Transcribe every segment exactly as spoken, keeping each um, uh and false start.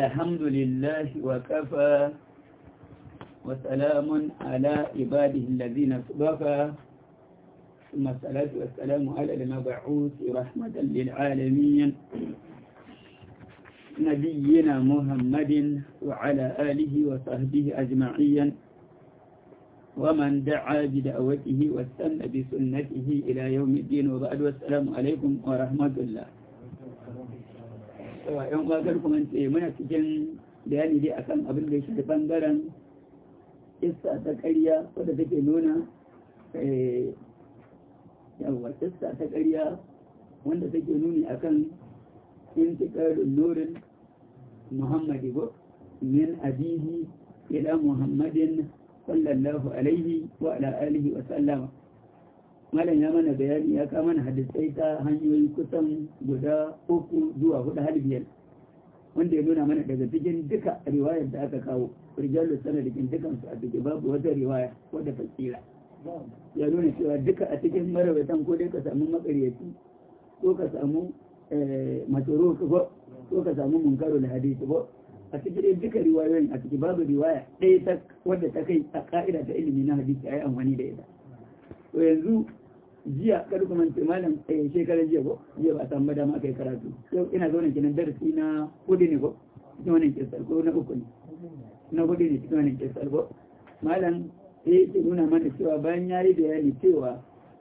الحمد لله وكفى وسلام على عباده الذين اصطفى ثم الصلاة والسلام على المبعوث رحمة للعالمين نبينا محمد وعلى آله وصحبه أجمعين ومن دعا بدعوته واستنى بسنته إلى يوم الدين وبعد والسلام عليكم ورحمة الله. ‘yan ƙwaƙar kuma ce muna cikin bayani dai akan abin da ya shafi ɓangaren isa ta ƙarya wadda take nuna yawa isa ta ƙarya wanda take nuni akan intiƙarin nurin muhammadi ko min abihi ila muhammadin sallallahu alaihi wa ala alihi wa sallama. Malam ya mana bayani ya kama mana hadisai ta hanyoyi kusan guda uku zuwa hudu har biyar wanda ya nuna mana daga cikin duka riwayar da aka kawo rijalu sanadikin dukan su a cikin babu wata riwaya wadda ta tsira ya nuna cewa duka a cikin marawaitan ko dai ka samu makaryaci ko ka samu matoro ko ko ka samu munkaru da hadisi ko a cikin duka riwayoyin a cikin babu riwaya ɗaya ta wadda ta kai a ka'ida ta ilimi na hadisi a yi amfani da ita. To yanzu jiya kada kuma ce malam eh shekarar jiya ko jiya ba san dama kai karatu yau ina zaune kenan darasi na hudu ne ko cikin wannan kisar ko na uku ne na hudu ne cikin wannan kisar ko malam eh yake nuna mana cewa bayan yayi bayani cewa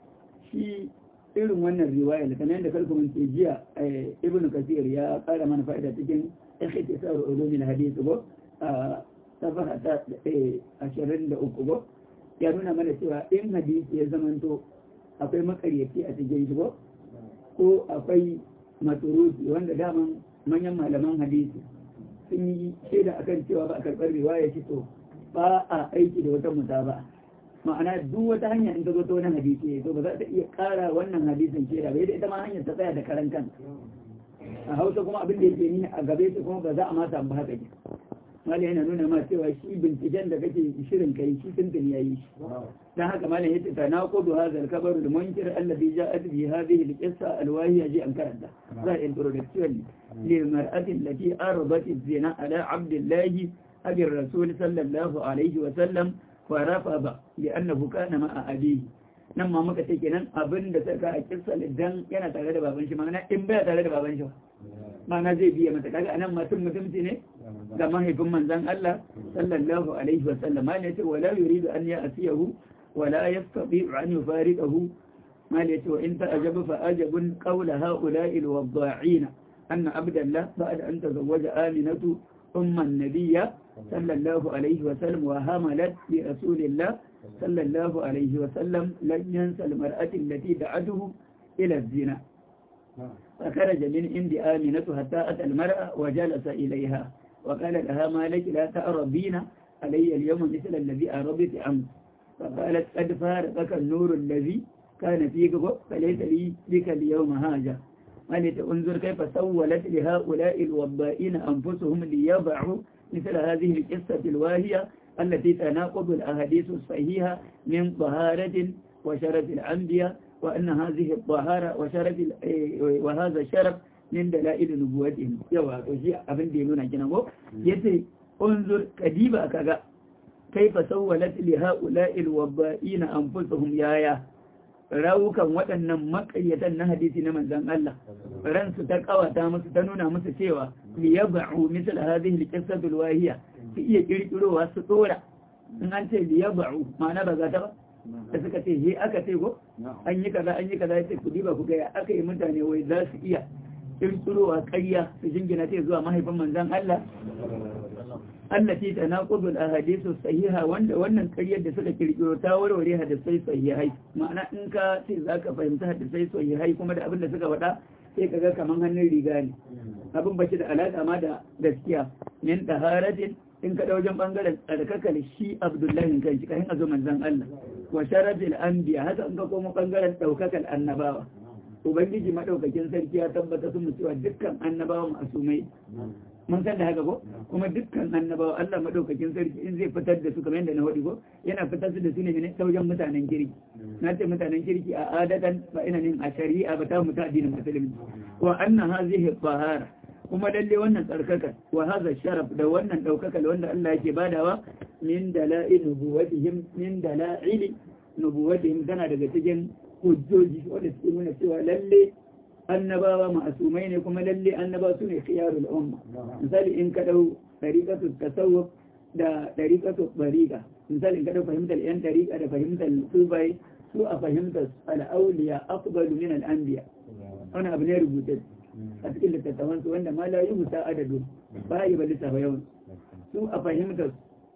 shi irin wannan riwaya da kamar yadda kada kuma ce jiya ibnu kasir ya kara mana fa'ida cikin ikhtisar ulumul hadith ko a safaha ta ashirin da uku ko ya nuna mana cewa in hadisi ya zamanto akwai makaryaci a cikin shi ko akwai maturuki wanda daman manyan malaman hadisi sun yi shaida akan cewa ba a karɓar riwaya shi to ba a aiki da wata muta ba ma'ana duk wata hanya in ta zo ta wani hadisi to ba za ta iya ƙara wannan hadisin shaida ba yadda ita ma hanyar ta tsaya da karan kan a hausa kuma abin da yake ni a gabe su kuma ba za a ma samu haka ne mali yana nuna ma cewa shi binciken da kake shirin kai shi tuntun yayi shi dan haka malam yace ta na qudu hadha al-kabar al-munkir alladhi ja'at bi hadhihi al-qissa al-wahiya ji an karanta za introduction li mar'atin allati aradat az-zina ala abdillah abi rasul sallallahu alaihi wa sallam wa rafada li annahu kana ma'a abihi nan ma muka ce kenan abin da saka a kissa dan yana tare da baban shi ma'ana in baya tare da baban shi ma'ana zai biya mata kaga anan mutum mutumci ne ga mahaifin manzan Allah sallallahu alaihi wa sallam ma ne ce wala yuridu an ya'tiyahu wala yastati'u an yufariqahu ma ne ce wa in ta'ajabu fa ajabun qawla ha'ula'i al-wadda'ina anna abdallah ba'da an tazawwaja aminatu umma an-nabiyya sallallahu alaihi wa sallam wa hamalat bi rasulillah sallallahu alaihi wa sallam lan yansa al-mar'ati allati da'atuhu ila az-zina فخرج من عند آمنة حتى أتى المرأة وجلس إليها وقال لها ما لك لا تأربين علي اليوم مثل الذي أربت أمس فقالت قد فارقك النور الذي كان فيك فليس لي بك اليوم هاجة قالت انظر كيف سولت لهؤلاء الوضائين أنفسهم ليضعوا مثل هذه القصة الواهية التي تناقض الأحاديث الصحيحة من طهارة وشرف الأنبياء وأن هذه الطهارة وشرف وهذا الشرف من دلائل نبوتهم يوا وشي abin da ya nuna kina ko yace unzur kadiba kaga kaifa sawwalat li haula'i alwadda'ina anfusuhum yaya rawukan waɗannan makayyatan na hadisi na manzon Allah ransu ta kawata musu ta nuna musu cewa li yab'u misal hadhihi alqissatu alwahiya su iya kirkirowa su dora in an ce li yab'u ma'ana ba za ta ba da suka ce he aka ce ko an yi kaza an yi kaza yace ku diba ku ga ya aka yi mutane wai za su iya kirkirowa ƙarya su jingina ta zuwa mahaifin manzan Allah allati tanaqudul ahadithu sahiha wanda wannan ƙaryar da suka kirkiro ta warware hadisai sahihai ma'ana in ka ce zaka fahimta hadisai sahihai kuma da abin da suka faɗa sai kaga kaman hannun riga ne abin bashi da alaka ma da gaskiya min taharatin in ka wajen bangaren tsarkakar shi Abdullahi kan shi kayan azo manzan Allah wa sharafil anbiya haka in ka koma bangaren daukakar annabawa ubangiji madaukakin sarki ya tabbata sun cewa dukkan annabawa masumai mun san da haka ko kuma dukkan annabawa Allah madaukakin sarki in zai fitar da su kamar yadda na wadi ko yana fitar da su ne ne ta wajen mutanen kirki na ce mutanen kirki a adatan ba ina nin a shari'a ba ta mutu addinin musulmi wa anna hazihi tahara kuma lalle wannan tsarkaka wa hadha sharaf da wannan daukaka wanda Allah yake badawa min dala'il nubuwatihim min dala'il nubuwatihim tana daga cikin hujjoji wanda suke nuna cewa lalle annabawa ma'asumai ne kuma lalle annabawa su ne khiyarul umma misali in ka dau tariqatu tasawuf da tariqatu tariqa misali in ka dau fahimtar yan tariqa da fahimtar sufai su a fahimtar al-awliya afdalu min al-anbiya wannan abu ne rubuce a cikin littattafan su wanda ma la yusa adadu ba yi ba lissafa yawan su a fahimtar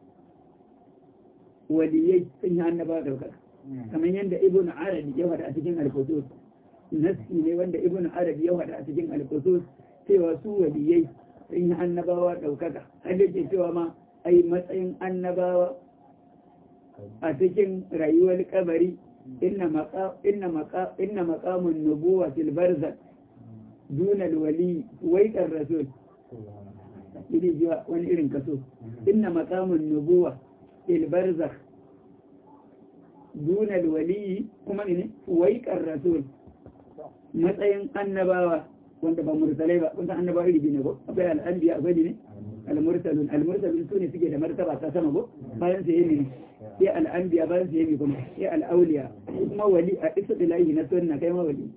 waliyai sun yi annabawa daukaka kamar yadda ibn arabi ya wada a cikin al-fusus nasi ne wanda ibn arabi ya wada a cikin al-fusus cewa su waliyai sun yi annabawa daukaka har yake cewa ma ai matsayin annabawa a cikin rayuwar kabari inna maqa inna maqa inna maqamun nubuwa fil barzakh duna al-wali waiqar rasul idi jiwa wani irin kaso inna maqamun nubuwa fil barzakh duna al-wali kuma ne waiqar rasul matsayin annabawa wanda ba mursalai ba kun san annabawa iri ne ko akwai al-anbiya akwai ne al-mursalun al-mursalun sune suke da martaba ta sama ko bayan sai ne sai al-anbiya bayan sai ne kuma sai al-awliya kuma wali a isbilahi na sunna kai ma wali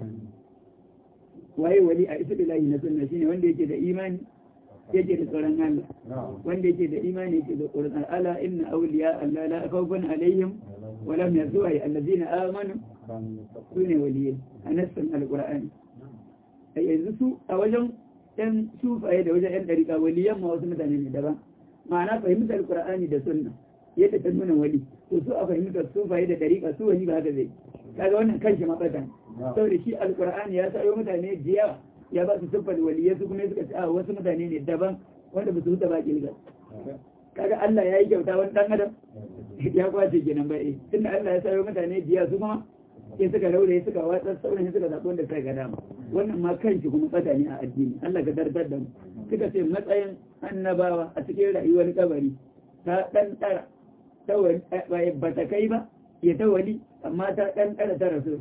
waye wali a isbilahi na sunna shine wanda yake da imani yake da tsoron Allah wanda yake da imani yake da tsoron Allah inna awliya Allah la khawfun alaihim wa lam yazua allazina amanu sune waliyai a nassin alqur'ani ai yanzu su a wajen ɗan sufaye da wajen ɗan ɗariƙa waliyan ma wasu mutane ne daban ma'ana fahimtar alqur'ani da sunna yadda ta nuna wali to su a fahimtar sufaye da ɗariƙa su wani ba haka zai kaga wannan kanshi matsata saboda shi alqur'ani ya sayo mutane jiya ya ba su siffar waliyai su kuma suka ce a wasu mutane ne daban wanda ba su huta ba kilga kaga Allah ya yi kyauta wani ɗan adam ya kwace kenan ba eh tunda Allah ya sayo mutane jiya su kuma sai suka raure suka watsar sauran suka zaɓi wanda suka ga dama wannan ma kanshi kuma tsada ne a addini Allah ka dardar da mu suka ce matsayin annabawa a cikin rayuwar kabari ta ɗan ɗara ta wani ba ta kai ba ya ta wali amma ta ɗan ɗara ta rasu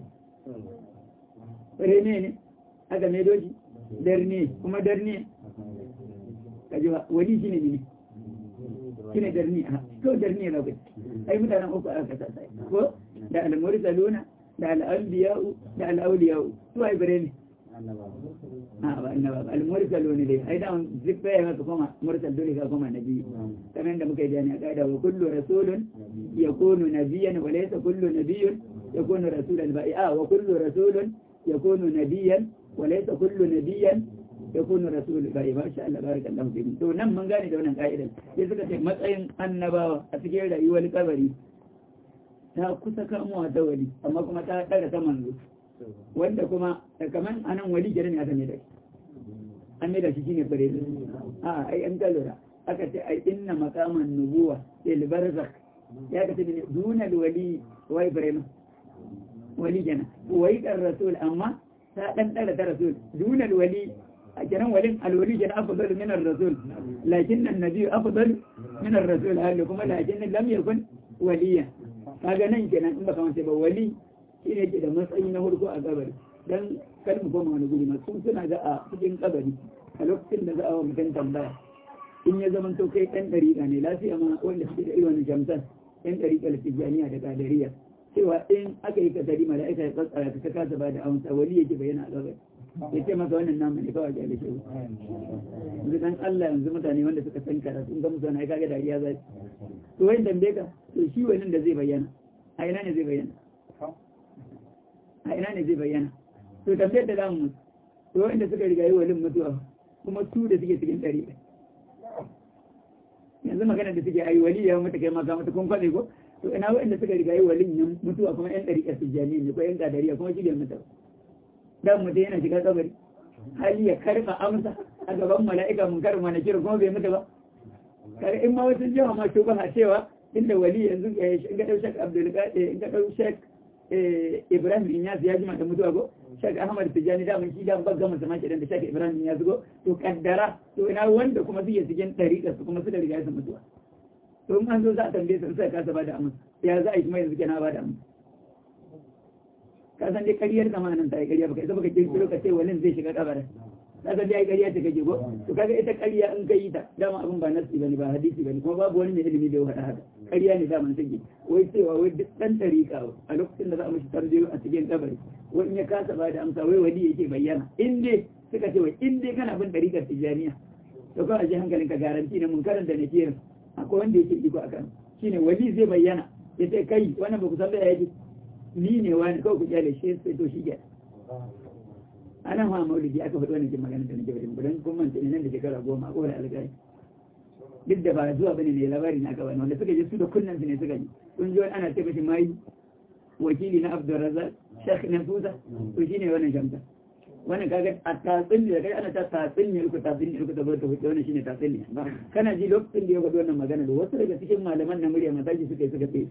rene ne aka mai doji darne kuma darne kaji ba wali shi ne ne shi ne darne a to darne na bai ai mutanen uku aka kasa sai ko da al-mursaluna da al'ambiya'u da al'auliya'u su a ibire ne a ba annaba al-mursalo ne dai ai da zai ya maka kuma mursal dole ka kuma nabi kamar da muka yi jani a kaida wa kullu rasulun yakunu nabiyyan wa laysa kullu nabiyyun yakunu rasulan ba a wa kullu rasulun yakunu nabiyyan wa laysa kullu nabiyyan yakunu rasul ba ma sha Allah barakallahu fikum to nan mun gane da wannan kaidan sai suka ce matsayin annabawa a cikin rayuwar kabari ta kusa kamuwa ta wali amma kuma ta ɗaga ta manzo wanda kuma kamar anan wali gari ne aka mai da shi an mai da shi shine bare a ai an kalura aka ce ai inna maqaman nubuwa il barzakh ya ka ce ne dunal wali wa ibrahim wali kenan wai kan rasul amma ta dan ɗaga ta rasul dunal wali a kenan walin alwali kenan afdal min ar-rasul lakin an-nabi afdal min ar-rasul hal kuma lakin lam yakun waliyan kaga nan kenan in baka wance ba wali shine yake da matsayi na hurko a kabari dan kar mu koma wani guri masu suna ga a cikin kabari a lokacin da za a wa mutum tambaya in ya zama to kai ɗan ɗariƙa ne lafiya ma wanda suke da irin wani jamsan ɗan ɗariƙa da tijjaniya da kadariya cewa in aka yi kasari mala'ika ya tsatsara ta kasa ba da amsa wali yake bayyana a kabari ya ce masa wannan namu ne kawai da shehu yanzu dan Allah yanzu mutane wanda suka san karatu sun ga musu wani kaga dariya zai to wai dambe ka to shi wannan da zai bayyana a ina ne zai bayyana a ina ne zai bayyana to tambayar da zamu to wanda suka riga yi walin mutuwa kuma su da suke cikin dare yanzu magana da suke ayi wali ya mutu kai ma ka mutu kun faɗi ko to ina wanda suka riga yi walin mutuwa kuma yan dariƙa su jani ne ko yan kadariya kuma shi bai mutu dan mutu yana shiga kabari hali ya karba amsa a gaban mala'ika mun karba na kira kuma bai mutu ba kare in ma wasu jiha ma shubaha cewa inda wali yanzu in ga dau shek abdul qadir in ga dau shek ibrahim inyas ya jima da mutuwa go shek ahmad tijani da mun shi da bagga mun sama kidan da shek ibrahim inyas go to kaddara to ina wanda kuma suke cikin dariƙa su kuma suka riga su mutuwa to in an zo za a tambaye su sai ka saba da amsa ya za a yi kuma yanzu kenan ba da amsa ka san dai kariyar zamanin ta yi kariya baka isa baka kirkiro ka ce walin zai shiga kabarin kaga dai ƙarya ta kake ko to kaga ita ƙarya in kai ta dama abin ba nasi bane ba hadisi bane kuma babu wani mai ilimi da ya faɗa haka ƙarya ne daman take wai cewa wai duk ɗan ɗariƙa a lokacin da za a mishi tambayo a cikin kabari wai in ya kasa ba da amsa wai wali yake bayyana in dai suka ce wai in dai kana bin ɗariƙar tijjaniya to kawai a ji hankalin ka garanti ne mun karanta ne kiran akwai wanda yake iko akan shine wali zai bayyana ya ce kai wannan ba ku san da yake ni ne wani kawai ku kyale shi sai to shi ke ana ma maulidi aka faɗi wannan magana da nake faɗi dan kun manta nan da shekara goma ko da alƙai duk da ba zuwa bane ne labari na aka bani wanda suka je su da kunnan su ne suka ji kun ji wani ana ce mishi mai wakili na Abdurrazzaq Sheikh Nafusa to shine wannan shamta wannan kaga a tatsin da kai ana ta tatsin ne ku tatsin ne ku da bata wuce wannan shine tatsin ne kana ji lokacin da ya faɗi wannan magana da wasu daga cikin malaman na murya masaji suka yi suka tsaye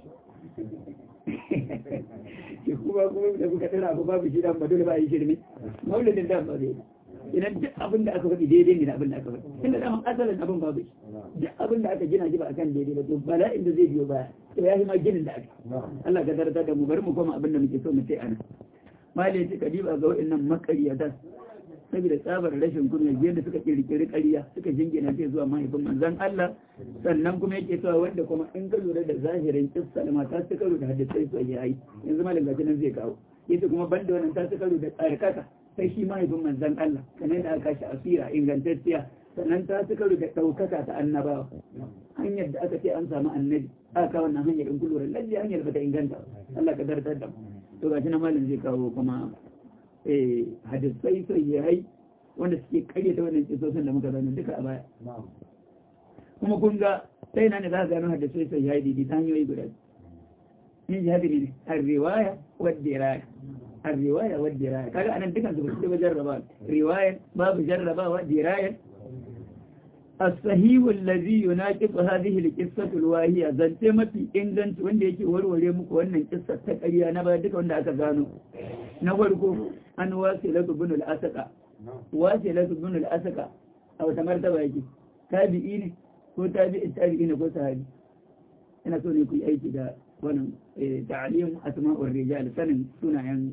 shi kuma kuma da kuka tsira abu babu shi dan ba dole ba yi shirme maulidin da ba zai idan duk abin da aka faɗi daidai ne da abin da aka faɗi tunda da asalin abin babu shi duk abin da aka gina shi ba akan daidai ba to bala'in da zai biyo baya to ya yi ma ginin da aka Allah ka tarata da mu bari mu koma abin da muke so mu ce ana malai ce kadiba ga waɗannan makariyata saboda tsabar rashin kunya yadda suka kirkiri ƙarya suka jingina ce zuwa mahaifin manzon Allah sannan kuma yake cewa wanda kuma in ka lura da zahirin kissa da mata su karo da hadisai su yi yanzu malam gashi nan zai kawo yace kuma banda wannan ta su karo da tsarkaka sai shi mahaifin manzon Allah sannan da aka shi asira ingantacciya sannan ta su karo da ɗaukaka ta annabawa hanyar da aka ce an samu annabi aka wannan hanyar in ku lura lalle hanyar ba ta inganta Allah ka dartar da mu to gashi nan malam zai kawo kuma hadisai sayyai wanda suke karyata wannan kisosin da muka zana duka a baya kuma kun ga sai na ne za ka gano hadisai sayyai da ta hanyoyi guda yin jihadi ne ar-riwaya wa diraya ar-riwaya wa diraya kaga anan dukan su ba su jarraba riwaya babu jarrabawa diraya الصحيح الذي يناقض هذه القصة الواهية zance mafi inganci wanda yake warware muku wannan kissa ta ƙarya na ba duka wanda aka gano na farko an wasilatu bin al-asqa wasilatu bin al-asqa a wata martaba yake tabi'i ne ko tabi'i tabi'i ne ko sahabi ina so ne ku yi aiki da wannan ta'alim asma'ur rijal sanin sunayen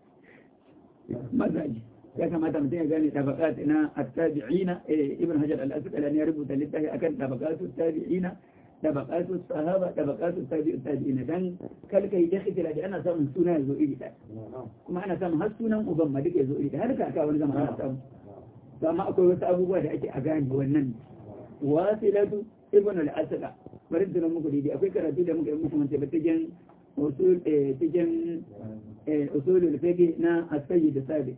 mazaji ya kamata mutum ya gane tabaqat na at-tabi'ina ibn hajar al-asqalani ya rubuta littafi akan tabaqatu at-tabi'ina tabaqatu as-sahaba tabaqatu at-tabi'u tabi'ina dan kalka yi ikhtilaf ana samun suna yazo iri da kuma ana samun har sunan uban ma duka yazo iri da har ka aka wani zama ana samu amma akwai wasu abubuwa da ake a gane wannan wasilatu ibn al-asqa bari da muku dai akwai karatu da muka yi muku wanda cikin usul cikin usulul fiqh na as-sayyid sabiq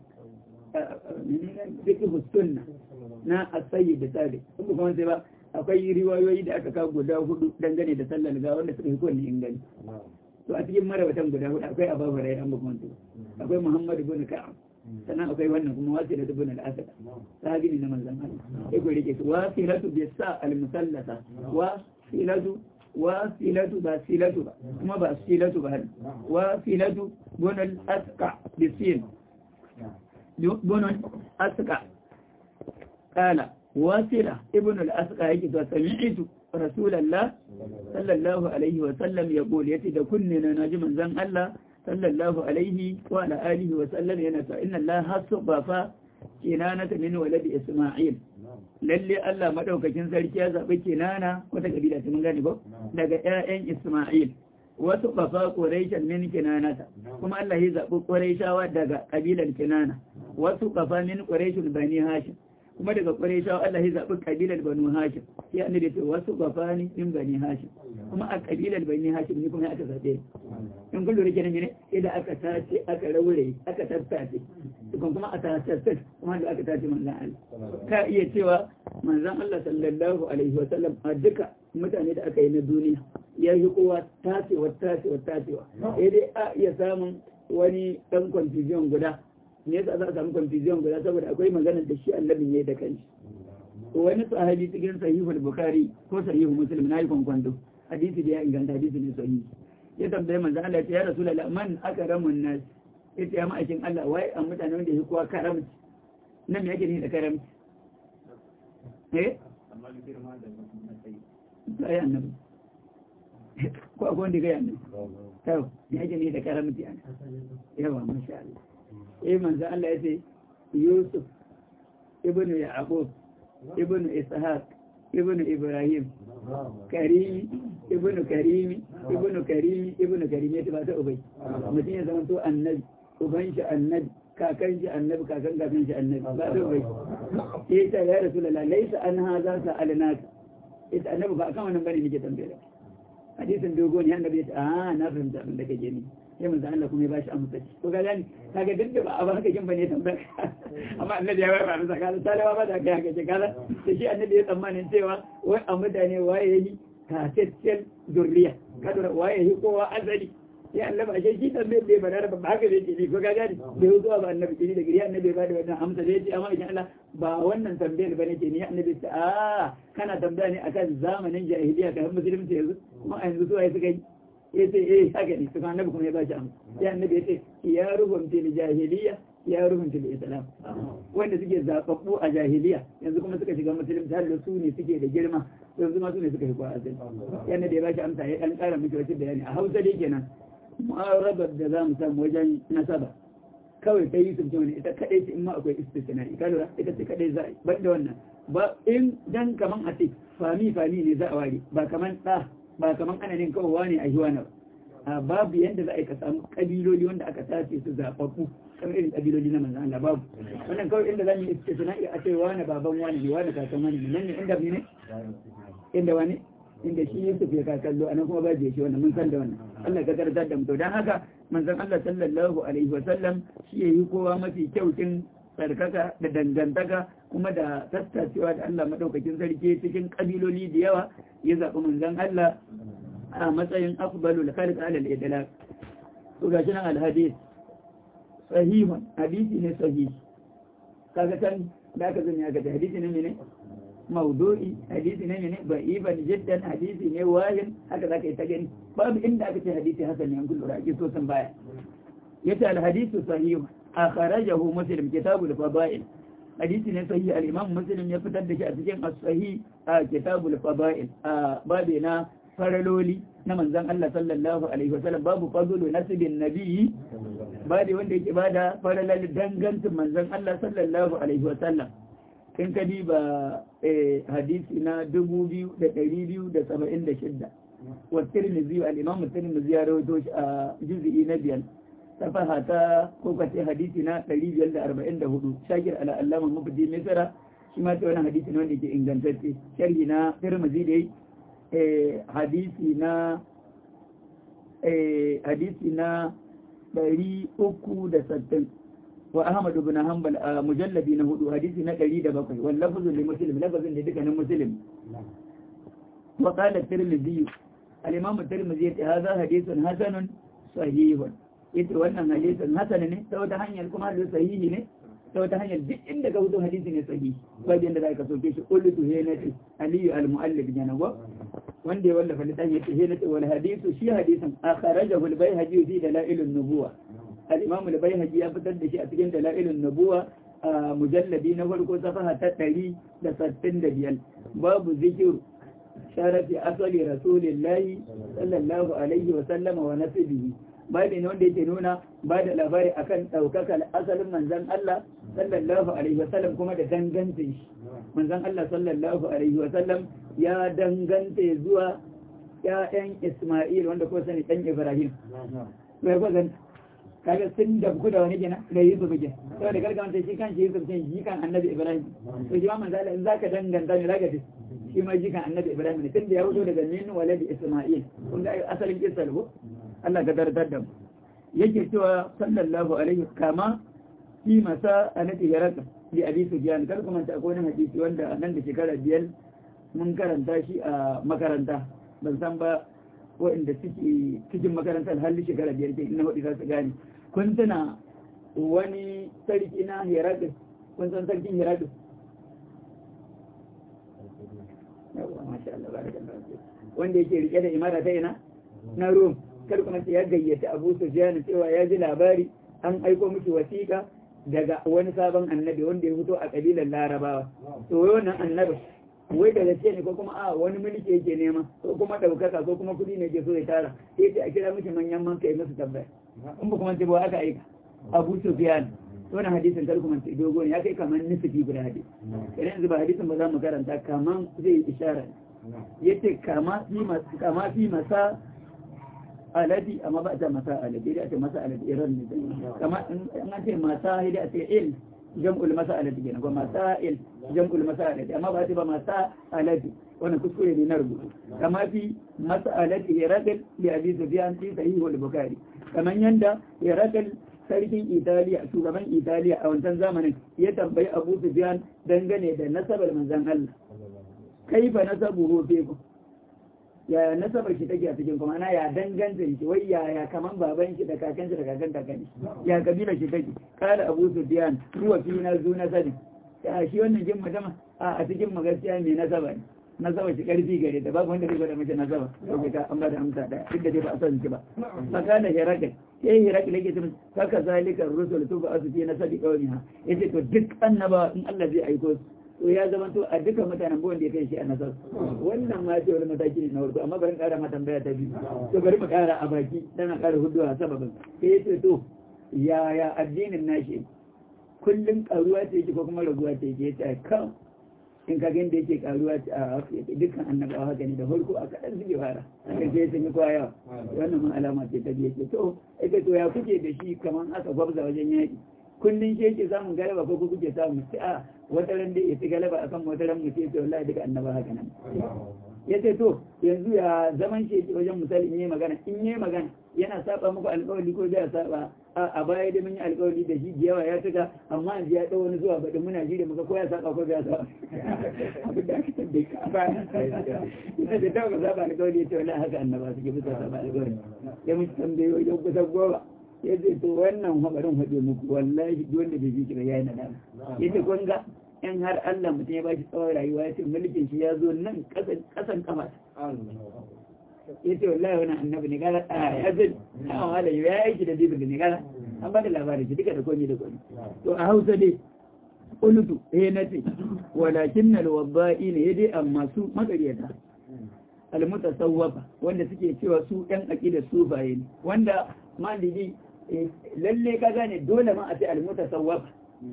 fiqh sunna na as-sayyid sabiq kuma kuma sai ba akwai riwayoyi da aka kawo guda hudu dangane da sallar ga wanda suka yi kowanne inganci to a cikin marawatan guda hudu akwai Abu Hurairah an kuma akwai Muhammad ibn Ka'ab sannan akwai wannan kuma wasila ibn al-Asad sahabi ne na manzon Allah sai ko rike su wasilatu bi sa al-musallasa wasilatu wasilatu ba silatu ba kuma ba silatu ba wasilatu ibn al-Asqa bi sin ibn al-Asqa qala wasila ibn al-Asqa yake to sami'tu rasulullah sallallahu alaihi wa sallam yaqul yati da kunnina naji manzon Allah sallallahu alaihi wa ala alihi wa sallam yana ta inna Allah hasbafa kinanata min waladi Isma'il lalle Allah madaukakin sarki ya zabi kinana wata kabila ta mun gane ba daga ƴaƴan Isma'il wasu bafa Quraishan min kinanata kuma Allah ya zabi Quraishawa daga kabilar Kinana wasu bafa min Quraishul Bani Hashim kuma daga Quraishawa Allah ya zabi kabilar Banu Hashim ya ne da wasu bafa ne min Bani Hashim kuma a kabilar Bani Hashim ne kuma aka zabe in kun lura kenan ne idan aka tace aka raure aka tattace kuma kuma aka tace kuma da aka tace manzon Allah ka iya cewa manzon Allah sallallahu alaihi wa sallam a duka mutane da aka yi na duniya ya yi kowa tacewa tacewa tacewa sai dai a iya samun wani dan confusion guda ne yasa za a samu confusion guda saboda akwai magana da shi annabin yayi da kanshi wani sahabi cikin sahihul bukhari ko sahihul muslim na yi kwankwanto hadisi da ya inganta hadisi ne sahihi ya tambaye manzo Allah ya ce ya rasulullah man akramun nas yace ya ma'aikin Allah wai an mutane wanda yake kowa karamci nan me yake ne da karamci eh amma da girma da sai sai annabi ko akwai wanda ga annabi to me yake ne da karamci an yawa masha Allah eh manzo Allah ya ce Yusuf ibnu yaqub ibnu ishaq ibnu ibrahim karimi ibnu karimi ibnu karimi ibnu karimi ya ba ta ubai mutum ya zama to annabi uban shi annabi kakan shi annabi kakan kakan shi annabi ba ta ubai ita ya rasulullah laysa an hadha sa'alnaka ita annabi ba kan wannan bane nake tambaye hadisin dogo ne annabi ya ce a na fahimta abin da kake ni sai manzo Allah kuma ya bashi amsa to ga gani kaga duk da ba a ba haka kin bane tambaya amma annabi ya bayar da zakata talawa ba da kai haka ce kaza da shi annabi ya tsammanin cewa wai a mutane waye yayi tataccen zurriya kada waye yayi kowa azali ya annabi ashe shi tambaye bai bada ba haka zai ce ko ga gani bai zuwa ba annabi kini da gari annabi ya bada wannan amsa zai ce amma idan Allah ba wannan tambayar bane ke ni annabi ta a kana tambaya ne akan zamanin jahiliya kan musulunci yanzu kuma a yanzu suwaye suka yi ya ce eh haka ne kuma annabi kuma ya bashi amsa ya annabi ya ce ya ruhunta da jahiliya ya ruhunta da islam wanda suke zababbu a jahiliya yanzu kuma suka shiga musulunci har da su ne suke da girma yanzu ma su ne suka yi kwa azali ya annabi ya bashi amsa ya dan kara miki wacce bayani a Hausa dai kenan mu'arabar da za mu samu wajen nasaba kawai kai Yusuf ce wani ita kadai ce in ma akwai istisna ka lura ita ce kadai za a ban da wannan ba in dan kaman a ce fami fami ne za a ware ba kaman da ba kaman ananin kawai wani a hiwana ba babu yanda za a yi ka samu kabiloli wanda aka tace su zaɓaɓɓu kamar irin kabiloli na manzan Allah babu wannan kawai inda za mu yi istisna a ce wani baban wani ne wani kakan wani ne nan ne inda ne inda wani inda shi Yusuf ya kakallo anan kuma ba je shi wannan mun san da wannan Allah ka karanta da mu to dan haka manzon Allah sallallahu alaihi wa sallam shi yayi kowa mafi kyautin sarkaka da dangantaka kuma da tattacewa da Allah madaukakin sarki cikin kabiloli da yawa ya zaɓi manzon Allah a matsayin afdalul khalq ala al-idlaq to gashi nan al-hadith sahihun hadisi ne sahihi kaga kan da aka zanya ga hadisi ne ne maudu'i hadisi ne ne ba'iban jiddan hadisi ne wahin haka zaka yi ta gani babu inda aka ce hadisi hasan ne an kullu ra'ayi so san baya yace al hadithu sahih akhrajahu muslim kitabul fadail hadisi ne sahih al imam muslim ya fitar da shi a cikin as-sahih a kitabul fadail a babu na faraloli na manzon Allah sallallahu alaihi wasallam babu fadlu nasibin nabiyyi babu wanda yake bada faralal dangantin manzon Allah sallallahu alaihi wasallam in ka diba hadisi na dubu biyu da ɗari biyu da saba'in da shidda wa tirmidhi al-imam tirmidhi ya rawaito shi a juz'i na biyar safaha ta ko kace hadisi na ɗari biyar da arba'in da hudu shakir ala allama mufti misra shi ma ta wannan hadisi ne wanda ke ingantacce sharhi na tirmidhi dai hadisi na hadisi na ɗari uku da sittin وأحمد بن حنبل مجلد نهدو حديث نقلي دبقي واللفظ لمسلم لفظ لذلك مسلم وقال الترمذي الإمام الترمذي هذا حديث حسن صحيح يتي wannan hadisin hasan ne ta wata hanyar kuma da sahihi ne ta wata hanyar duk inda ka wuce hadisi ne sahihi ba da inda ka soke shi qultu hinati ali al-muallif janawa wanda ya wallafa littafin yace hinati wal hadithu shi hadisin akhrajahu al-bayhaqi fi dalail an-nubuwah الإمام البيهقي يفتد شيء أتكلم دلائل النبوة مجلدين فرقوا صفحة تتري لستين دبيل باب ذكر شرف أصل رسول الله صلى الله عليه وسلم ونسبه باب نون دي تنونا بعد الأباري أكن توكك الأصل من زن الله صلى الله عليه وسلم كما دنغنتش من زن الله صلى الله عليه وسلم يا دنغنتي زوا يا أن إسماعيل وانده كوسني أن إبراهيم ويقول kaga sun da ku da wani gina da Yusuf ke saboda gargamanta shi kan shi Yusuf sai shi kan Annabi Ibrahim to shi ma manzo Allah in zaka danganta ne zaka ce shi ma shi kan Annabi Ibrahim ne tunda ya wuce daga min waladi Isma'il kun ga asalin kissa ko Allah ka dardar da mu yake cewa sallallahu alaihi kama fi masa anati yaraka li abi sufyan kar kuma ta akwai hadisi wanda nan da shekara biyar mun karanta shi a makaranta ban san ba waɗanda suke cikin makarantar halin shekara biyar ke ina waɗanda za su gane kun tuna wani sarki na Herakles kun san sarkin Herakles wanda yake rike da imara ta ina na Rom kar kuma ya gayyata Abu Sufyan cewa ya ji labari an aiko miki wasiƙa daga wani sabon annabi wanda ya fito a kabilar Larabawa to wannan annabi wai da gaske ne ko kuma a wani mulki yake nema ko kuma daukaka ko kuma kudi ne ke so ya tara sai ce a kira miki manyan man kai musu tabbaya in ba kuma ce ba aka aika Abu Sufyan wannan hadisin kar kuma sai dogo ya kai kaman nisfi guda hadisi idan yanzu ba hadisin ba za mu karanta kaman zai isharar yace kama fi masa kama fi masa aladi amma ba ta masa aladi da ta masa aladi iran ne kama in an ce masa hida ta il jam'ul mas'alati kenan ko masail jam'ul mas'alati amma ba ta ba masa aladi wannan kuskure ne na rubutu kama fi mas'alati iraqal li abi sufyan fi sahih al-bukhari kaman yanda iraqal sarkin Italiya shugaban Italiya a wancan zamanin ya tambayi Abu Sufyan dangane da nasabar manzon Allah kaifa nasabuhu fikum ya nasabar shi take a cikin kuma ana ya danganta shi wai ya ya kaman baban shi da kakan shi da kakan kakan ya kabila shi take kala Abu Sufyan huwa fi nazu nasabi ya shi wannan jin mutama a cikin magaskiya mai nasaba ne nasaba shi karfi gare da babu wanda zai gwada mace nasaba to ka an ba da amsa daya duk da dai ba a san shi ba fakana hirakal sai hirakal yake cewa kaka zalika rusul tuba asfi nasabi qawmiha yace to duk annaba in Allah zai aiko to ya zama to a duka mutanen ba wanda ya kai shi a nasar wannan ma ce wani mataki ne na warko amma bari kara ma tambaya ta biyu to bari mu kara a baki dan a kara hudu a sababin sai yace to yaya addinin nashi kullum karuwa ce yake ko kuma raguwa ce yake yace kan in ka gani da yake karuwa a dukkan annabawa haka ne da farko a kaɗan suke fara aka ce sun yi kwaya wannan mun alama ce ta biye ce to ita to ya kuke da shi kamar aka gwabza wajen yaƙi kullum shi yake samun galaba ko kuke samun sai a wata ran da ya ci galaba akan wata ran mutum ce wallahi duka annaba haka nan ya ce to yanzu ya zaman shi wajen misali in yi magana in yi magana yana saba muku alƙawari ko zai saba a baya da mun yi alƙawari da shi da yawa ya tuka amma yanzu ya ɗau wani zuwa baɗin muna ji da muka ko ya saba ko ya saba abin da aka tambaye ka ba ita da tawa saba alƙawari ya ce wallahi haka annaba suke bisa saba alƙawari ya mun tambaye yau kusan goma ya ce to wannan haɓarin haɗe muku wallahi duk wanda bai ji ki ba yayi nadama ya ce kun ga in har Allah mutum ya ba shi tsawon rayuwa ya ce mulkin shi ya zo nan ƙasan kafa ya ce wallahi wani annabi ne gara a ya zai a wala ya aiki da bibin da ne gara an ba da labarin shi duka da komi da komi to a hausa dai ulutu eh na ce walakin na lawabba'i ne ya dai amma su makariyata almutasawwafa wanda suke cewa su ɗan aƙida sufaye ne wanda maliki lalle ka gane dole ma a ce almutasawwafa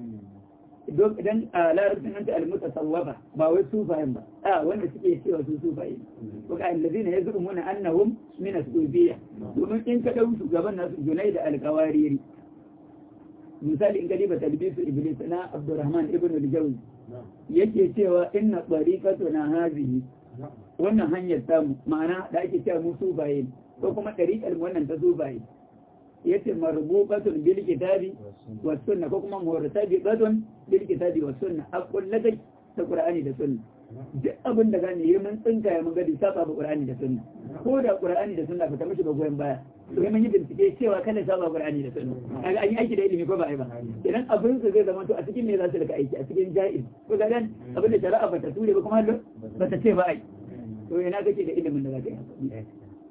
idan a larabcin nan ta almutasawwafa ba wai sufayen ba a wanda suke cewa su sufaye ko ka allazina yazumuna annahum min as-sufiyya domin in ka dau shugaban nasu Junayd al-Qawariri misali in ka diba talbisu iblis na Abdurrahman ibn al-Jawzi yake cewa inna tariqatuna hazihi wannan hanyar tamu ma'ana da ake cewa mu sufaye ko kuma tariqar wannan ta sufaye yace marbubatun bil kitabi was sunna ko kuma murtabitatun bil kitabi was sunna aqullatai ta qur'ani da sunna duk abin da gane yi mun tsinka ya mun gadi saba ba qur'ani da sunna ko da qur'ani da sunna ba ta mishi ba goyen baya to mun yi bincike cewa kana saba qur'ani da sunna kaga an yi aiki da ilimi ko ba ai ba idan abin su zai zama to a cikin me za su rika aiki a cikin jaiz ko ga dan abin da shari'a ba ta ture ba kuma ba ta ce ba ai to ina kake da ilimin da zaka yi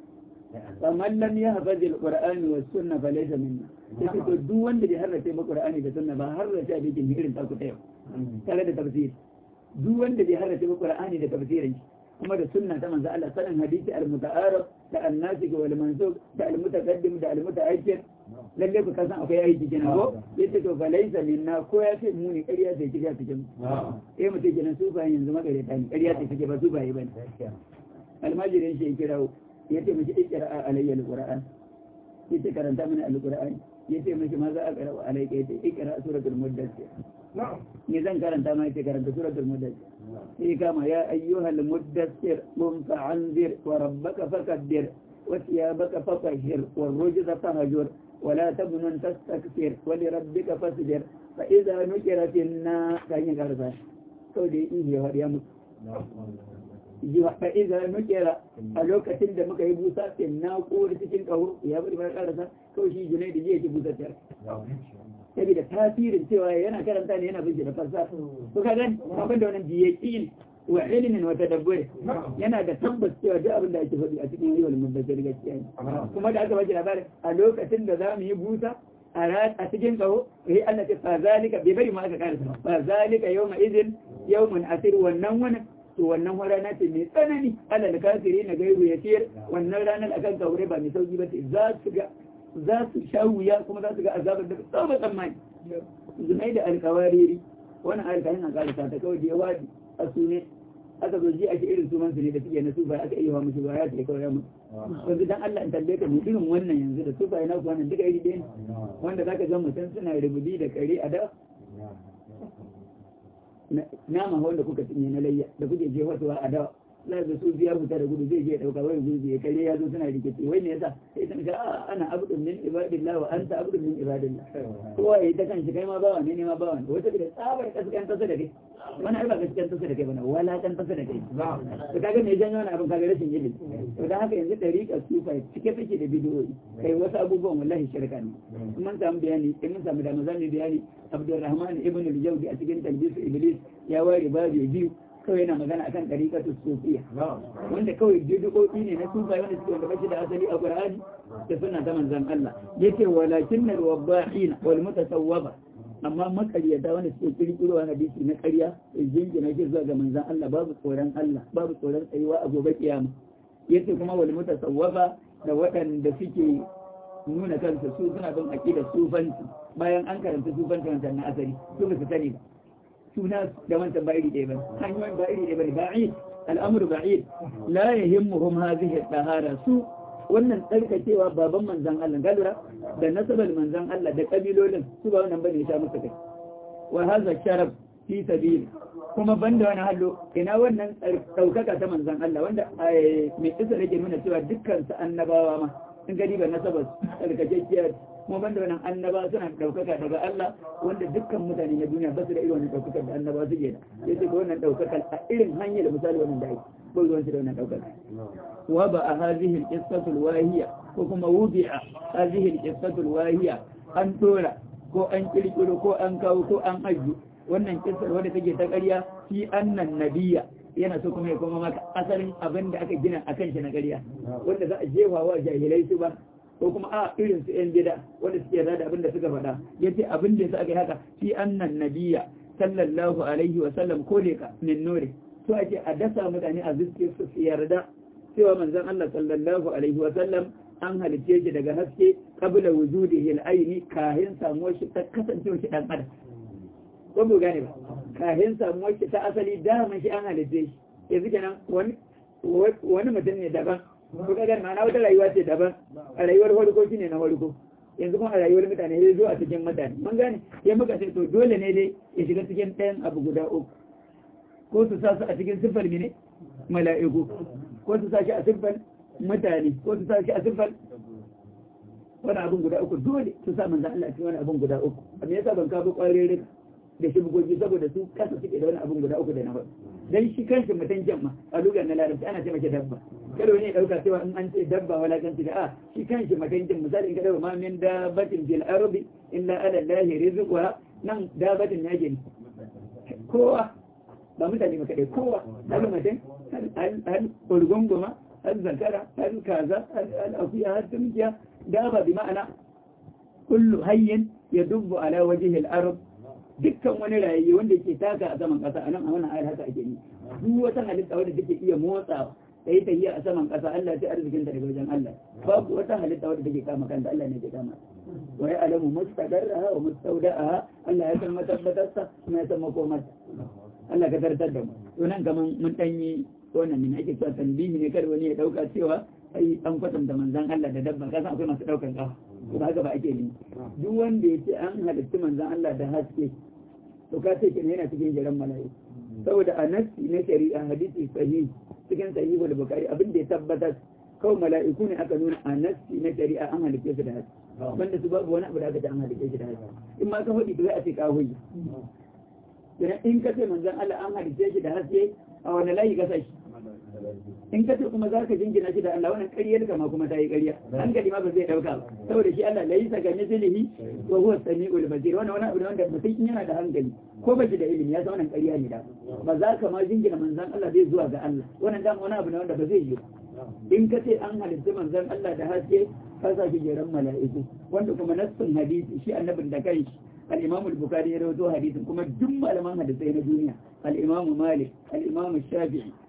فمن لم يحفظ القرآن والسنة فليس منا yake to duk wanda bai harrace ba Qur'ani da Sunna ba harrace a cikin irin ta ku ta yau tare da tafsir duk wanda bai harrace ba Qur'ani da tafsirin kuma da sunna ta manzo Allah sanan hadisi al-muta'arif da an-nasikh wal mansukh da al-mutaqaddim da al-muta'akhir lalle ku kasan akwai aiki kenan ko yace to falaysa minna ko ya ce mu ne ƙarya sai kiriya cikin eh mutum kenan su fa yanzu magare ta ne ƙarya sai kike ba su ba yi bane almajirin shi kirawo yace miki ikra alayya alquran yace karanta mana alquran yace miki ma za a karanta alayka yace ikra suratul muddathir na'am ne zan karanta ma yace karanta suratul muddathir sai kama ya ayyuhal muddathir qum fa'anzir wa rabbaka fakabbir wa thiyabaka fatahhir wa rujza fahjur wa la tabnun tastakthir wa li rabbika fasbir fa idha nukira finna kan yi karza to dai in ya wariya mu fa'iza nukera a lokacin da muka yi busa sai na kori cikin ƙaho ya bari mara ƙarasa kawai shi junai da jiya ki busa tiyar saboda tasirin cewa yana karanta ne yana bincike da farsa to ka gani abin da wannan biyaqin wa ilmin wa tadabbur yana da tabbas cewa duk abin da ake faɗi a cikin riwal mudabbir gaskiya ne kuma da aka baki labarin a lokacin da za mu yi busa a cikin ƙaho eh Allah ta fa zalika bai bari ma aka karasa fa zalika yawma idin yawmun asir wannan wannan to wannan rana ce mai tsanani alal kafiri na gairu ya ce wannan ranar akan kaure ba mai sauki ba ce za su ga za su sha wuya kuma za su ga azabar da tsaba tsammani zunai da alkawariri wani alkahin a karisa ta kawai da yawa a sune aka zo ji ake irin suman su ne da suke na su bai aka iya wa musu baya ta kawai ya mutu yanzu dan Allah in tambaye ka ne irin wannan yanzu da su bai na wannan duka iri ɗaya wanda zaka ga mutum suna rububi da kare a da nama wanda kuka cinye na layya da kuke je wasuwa a da la da su biyar fita da gudu zai je dauka wai gudu ya kare ya zo suna rikici wai ne yasa sai san ga ana abdun min ibadillah wa anta abdun min ibadillah kowa yayi ta kanshi kai ma bawa ne ne ma bawa wata da tsabar kaskan tasa da kai wani ai ba kaskan tasa da kai bane wala kan tasa da kai to kaga me janyo wani abin kaga rashin ilimi to dan haka yanzu dariqa sufa cike take da bidiyoyi kai wasu abubuwan wallahi shirka ne mun samu bayani in mun samu da mazani bayani Abdurrahman ibn al-Jawzi a cikin talbis iblis ya ware babu biyu kawai yana magana akan ɗariƙatu sufiya wanda kawai bidiyoyi ne na sufai wanda suke wanda bashi da asali a Qur'ani da suna ta manzon Allah yace walakin al-wabba'ina wal mutasawwaba amma makaryata wanda suke kirkiro hadisi na ƙarya jingina shi zuwa ga manzon Allah babu tsoron Allah babu tsoron tsayuwa a gobe kiyama yace kuma wal mutasawwaba da waɗanda suke nuna kansu su suna bin aqidar sufanci bayan an karanta sufanci wannan na asali su ba su sani ba suna da wancan ba iri ɗaya ba hanyoyin ba iri ɗaya ba ne ba'id al'amuru ba'id la yahimmuhum hadhihi tahara su wannan tsarkakewa baban manzan Allah galura da nasabar manzan Allah da kabilolin su ba wannan bane ya sha musu kai wa hadha sharaf fi sabil kuma banda wani hallo ina wannan daukaka ta manzan Allah wanda mai isa yake nuna cewa dukkan su annabawa ma in gani ba nasabar tsarkakekkiyar kuma banda wannan annaba suna daukaka daga Allah wanda dukkan mutane na duniya ba su da irin wannan daukakar da annaba suke da yace ko wannan daukakar a irin hanyar da misali wannan da ake ko ruwan da wannan daukakar wa ba a hadhihi al-qissatu al-wahiya ko kuma wudi'a hadhihi al-qissatu al-wahiya an tora ko an kirkiro ko an kawo ko an aji wannan kissar wanda take ta ƙarya fi annan nabiyya yana so kuma ya koma maka asalin abin da aka gina akan shi na ƙarya wanda za a jefa wa jahilai su ba ko kuma a irin su yan bida wanda suke yarda da abin da suka faɗa yace abin da yasa aka yi haka fi annan nabiyya sallallahu alaihi wa sallam ko ne ka min nuri to ake a dasa mutane a zuciya su yarda cewa manzon Allah sallallahu alaihi wa sallam an halice shi daga haske qabla wujudihi al-ayni kahin samuwar shi ta kasancewa shi dan adam ko mu gane ba kahin samuwar shi ta asali dama shi an halice shi yanzu kenan wani wani mutum ne daban ko kaga ma'ana wata rayuwa ce daban a rayuwar farko shine na farko yanzu kuma a rayuwar mutane ya zo a cikin mutane mun gane sai muka ce to dole ne dai ya shiga cikin ɗayan abu guda uku ko su sa su a cikin siffar mene mala'iku ko su sa shi a siffar mutane ko su sa shi a siffar wani abin guda uku dole su sa manzan Allah cikin wani abin guda uku amma yasa ban kawo ƙwarerin da shi bugogi saboda su kasa suke da wani abin guda uku da na faɗi dan shi kanshi mutum jamma a lugar na larabci ana ce mace dabba kada wani ya dauka cewa in an ce dabba wala kan ce a shi kanshi mutum jin misali in ka dauka ma min dabbatin fil ardi illa ala allahi rizquha nan dabbatin ya gani kowa ba mutane ba kadai kowa hal mutum hal urgunguma hal zakara hal kaza hal afiya hal tumkiya daba bi ma'ana kullu hayyin yadubbu ala wajhi al-ard dukkan wani rayayye wanda ke taka a saman ƙasa a nan a wannan ayar haka ake yi duk wata halitta wadda take iya motsa ta yi tahiya a saman ƙasa Allah ta arzikin ta daga wajen Allah babu wata halitta wadda take kama kanta Allah ne ke kama wa ya alamu mustaqarraha wa mustawda'aha Allah ya san matabbatarsa kuma ya san makomarta Allah ka tartar da mu to nan kaman mun danyi wannan ne ake cewa tanbihi ne kada wani ya dauka cewa ai an kwatanta manzon Allah da dabba kasan akwai masu daukar kafa kuma haka ba ake yi duk wanda ya ce an halitta manzon Allah da haske to ka ce kenan yana cikin jiran mala'iku saboda a nassi na shari'a hadisi sahih cikin sahihu al-bukhari abin da ya tabbatar kawai mala'iku ne aka nuna a nassi na shari'a an halitta su da haske wanda su babu wani abu da aka ce an halitta shi da haske in ma ka hudi to sai a ce ka hoyi idan in ka ce manzon Allah an halitta shi da haske a wani layi ka sashi in ka ce kuma za ka jingina shi da Allah wannan ƙaryar ka ma kuma ta yi ƙarya hankali ma ba zai ɗauka ba saboda shi Allah laisa ga mislihi wa huwa samiul basir wannan wani abu ne wanda mutum in yana da hankali ko ba shi da ilimi ya san wannan ƙarya ne da ba za ka ma jingina manzon Allah zai zuwa ga Allah wannan dama wani abu ne wanda ba zai yi in ka ce an halitta manzon Allah da haske ka sa shi jeran mala'iku wanda kuma nassin hadisi shi annabin da kanshi الإمام البخاري يروي حديث كما جمع لمن حدثين الدنيا الإمام مالك الإمام الشافعي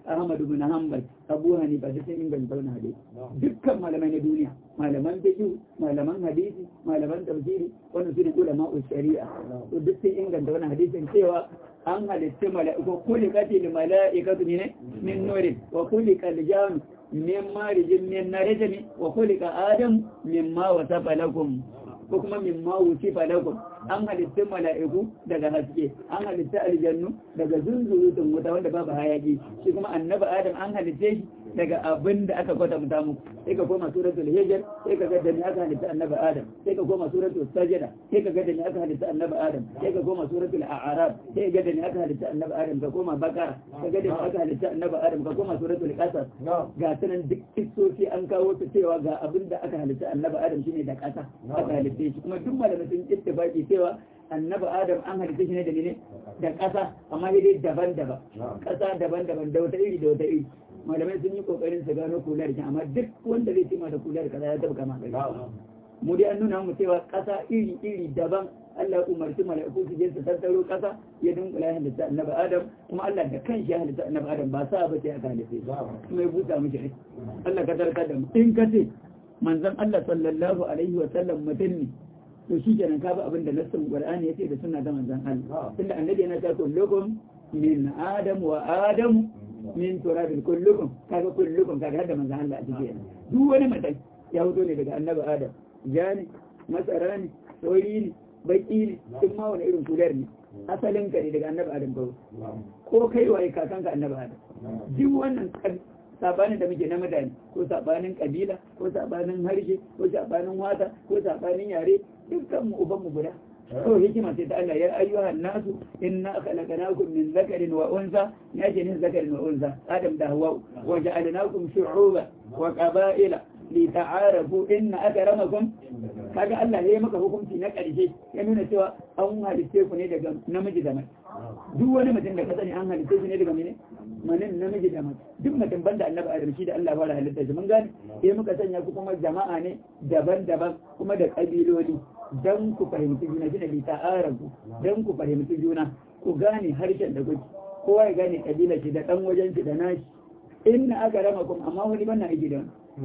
Ahmad ibn Hanbal Abu Hanifa da sun inganta wannan hadisi dukkan malamai na duniya malaman fiqh malaman hadisi malaman tafsiri wannan su ne ulama shari'a to duk sun inganta wannan hadisin cewa an halitta mala'iku kulikati lil mala'ikatu ne min nurin wa kulikal jan min marijin min narajmi wa kulika adam mimma wasafa lakum ko kuma mimma wusifa lakum an halitta mala'iku daga haske an halitta aljannu daga zunzurutun wuta wanda babu hayaki shi kuma annabi adam an halitta shi daga abin da aka kwatanta muku sai ka koma suratul hijr sai ka ga da ni aka halitta annabi adam sai ka koma suratul sajda sai ka ga da ni aka halitta annabi adam sai ka koma suratul a'raf sai ka ga da ni aka halitta annabi adam ka koma bakara ka ga da ni aka halitta annabi adam ka koma suratul qasas ga tunan duk kissoci an kawo su cewa ga abin da aka halitta annabi adam shine da kasa aka halitta shi kuma duk malamai sun ittifaqi cewa annabi adam an halitta shi ne da ne da kasa amma dai daban-daban kasa daban-daban da wata iri da wata iri malamai sun yi kokarin su gano kular ki amma duk wanda zai cima da kular kaza ya taba kama kai mu dai an nuna mu cewa kasa iri iri daban Allah umarci mala'iku su je su tattaro kasa ya dunkula ya halitta annabi adam kuma Allah da kanshi ya halitta annabi adam ba sa ba sai aka halitta kuma ya buta mishi ne Allah ka tarkar da mu in ka ce manzon Allah sallallahu alaihi wa sallam mutum ne to shi kenan ka ba abin da nassin Qur'ani yace da sunna da manzon Allah tunda annabi yana ta kullukum min adam wa adam min turabin kullukum kaga kullukum kaga hadda manzon Allah a cikin duk wani mutum ya fito ne daga annabi adam jani masara ne sauri ne baki ne duk ma wani irin kular ne asalin ka ne daga annabi adam ko ko kai waye kakanka annabi adam duk wannan sabanin da muke na mutane ko sabanin kabila ko sabanin harshe ko sabanin wata ko sabanin yare dukkan mu uban mu guda to hikima sai ta Allah ya ayyuhan nasu inna khalaqnakum min zakarin wa unsa ya ce ne zakarin wa unsa adam da hawa wa ja'alnakum shu'uban wa qaba'ila li ta'arafu inna akramakum kaga Allah ya yi maka hukunci na ƙarshe ya nuna cewa an halitte ku ne daga namiji da mace duk wani mutum da ka sani an halitte shi ne daga mene manin namiji da mace duk mutum banda annabi adam shi da Allah fara halitta shi mun gane sai muka sanya ku kuma jama'a ne daban-daban kuma da kabiloli dan ku fahimci juna shi ne li ta'arafu dan ku fahimci juna ku gane harshen da kuke kowa ya gane kabila shi da dan wajen shi da nashi inna akramakum amma wani banna aiki da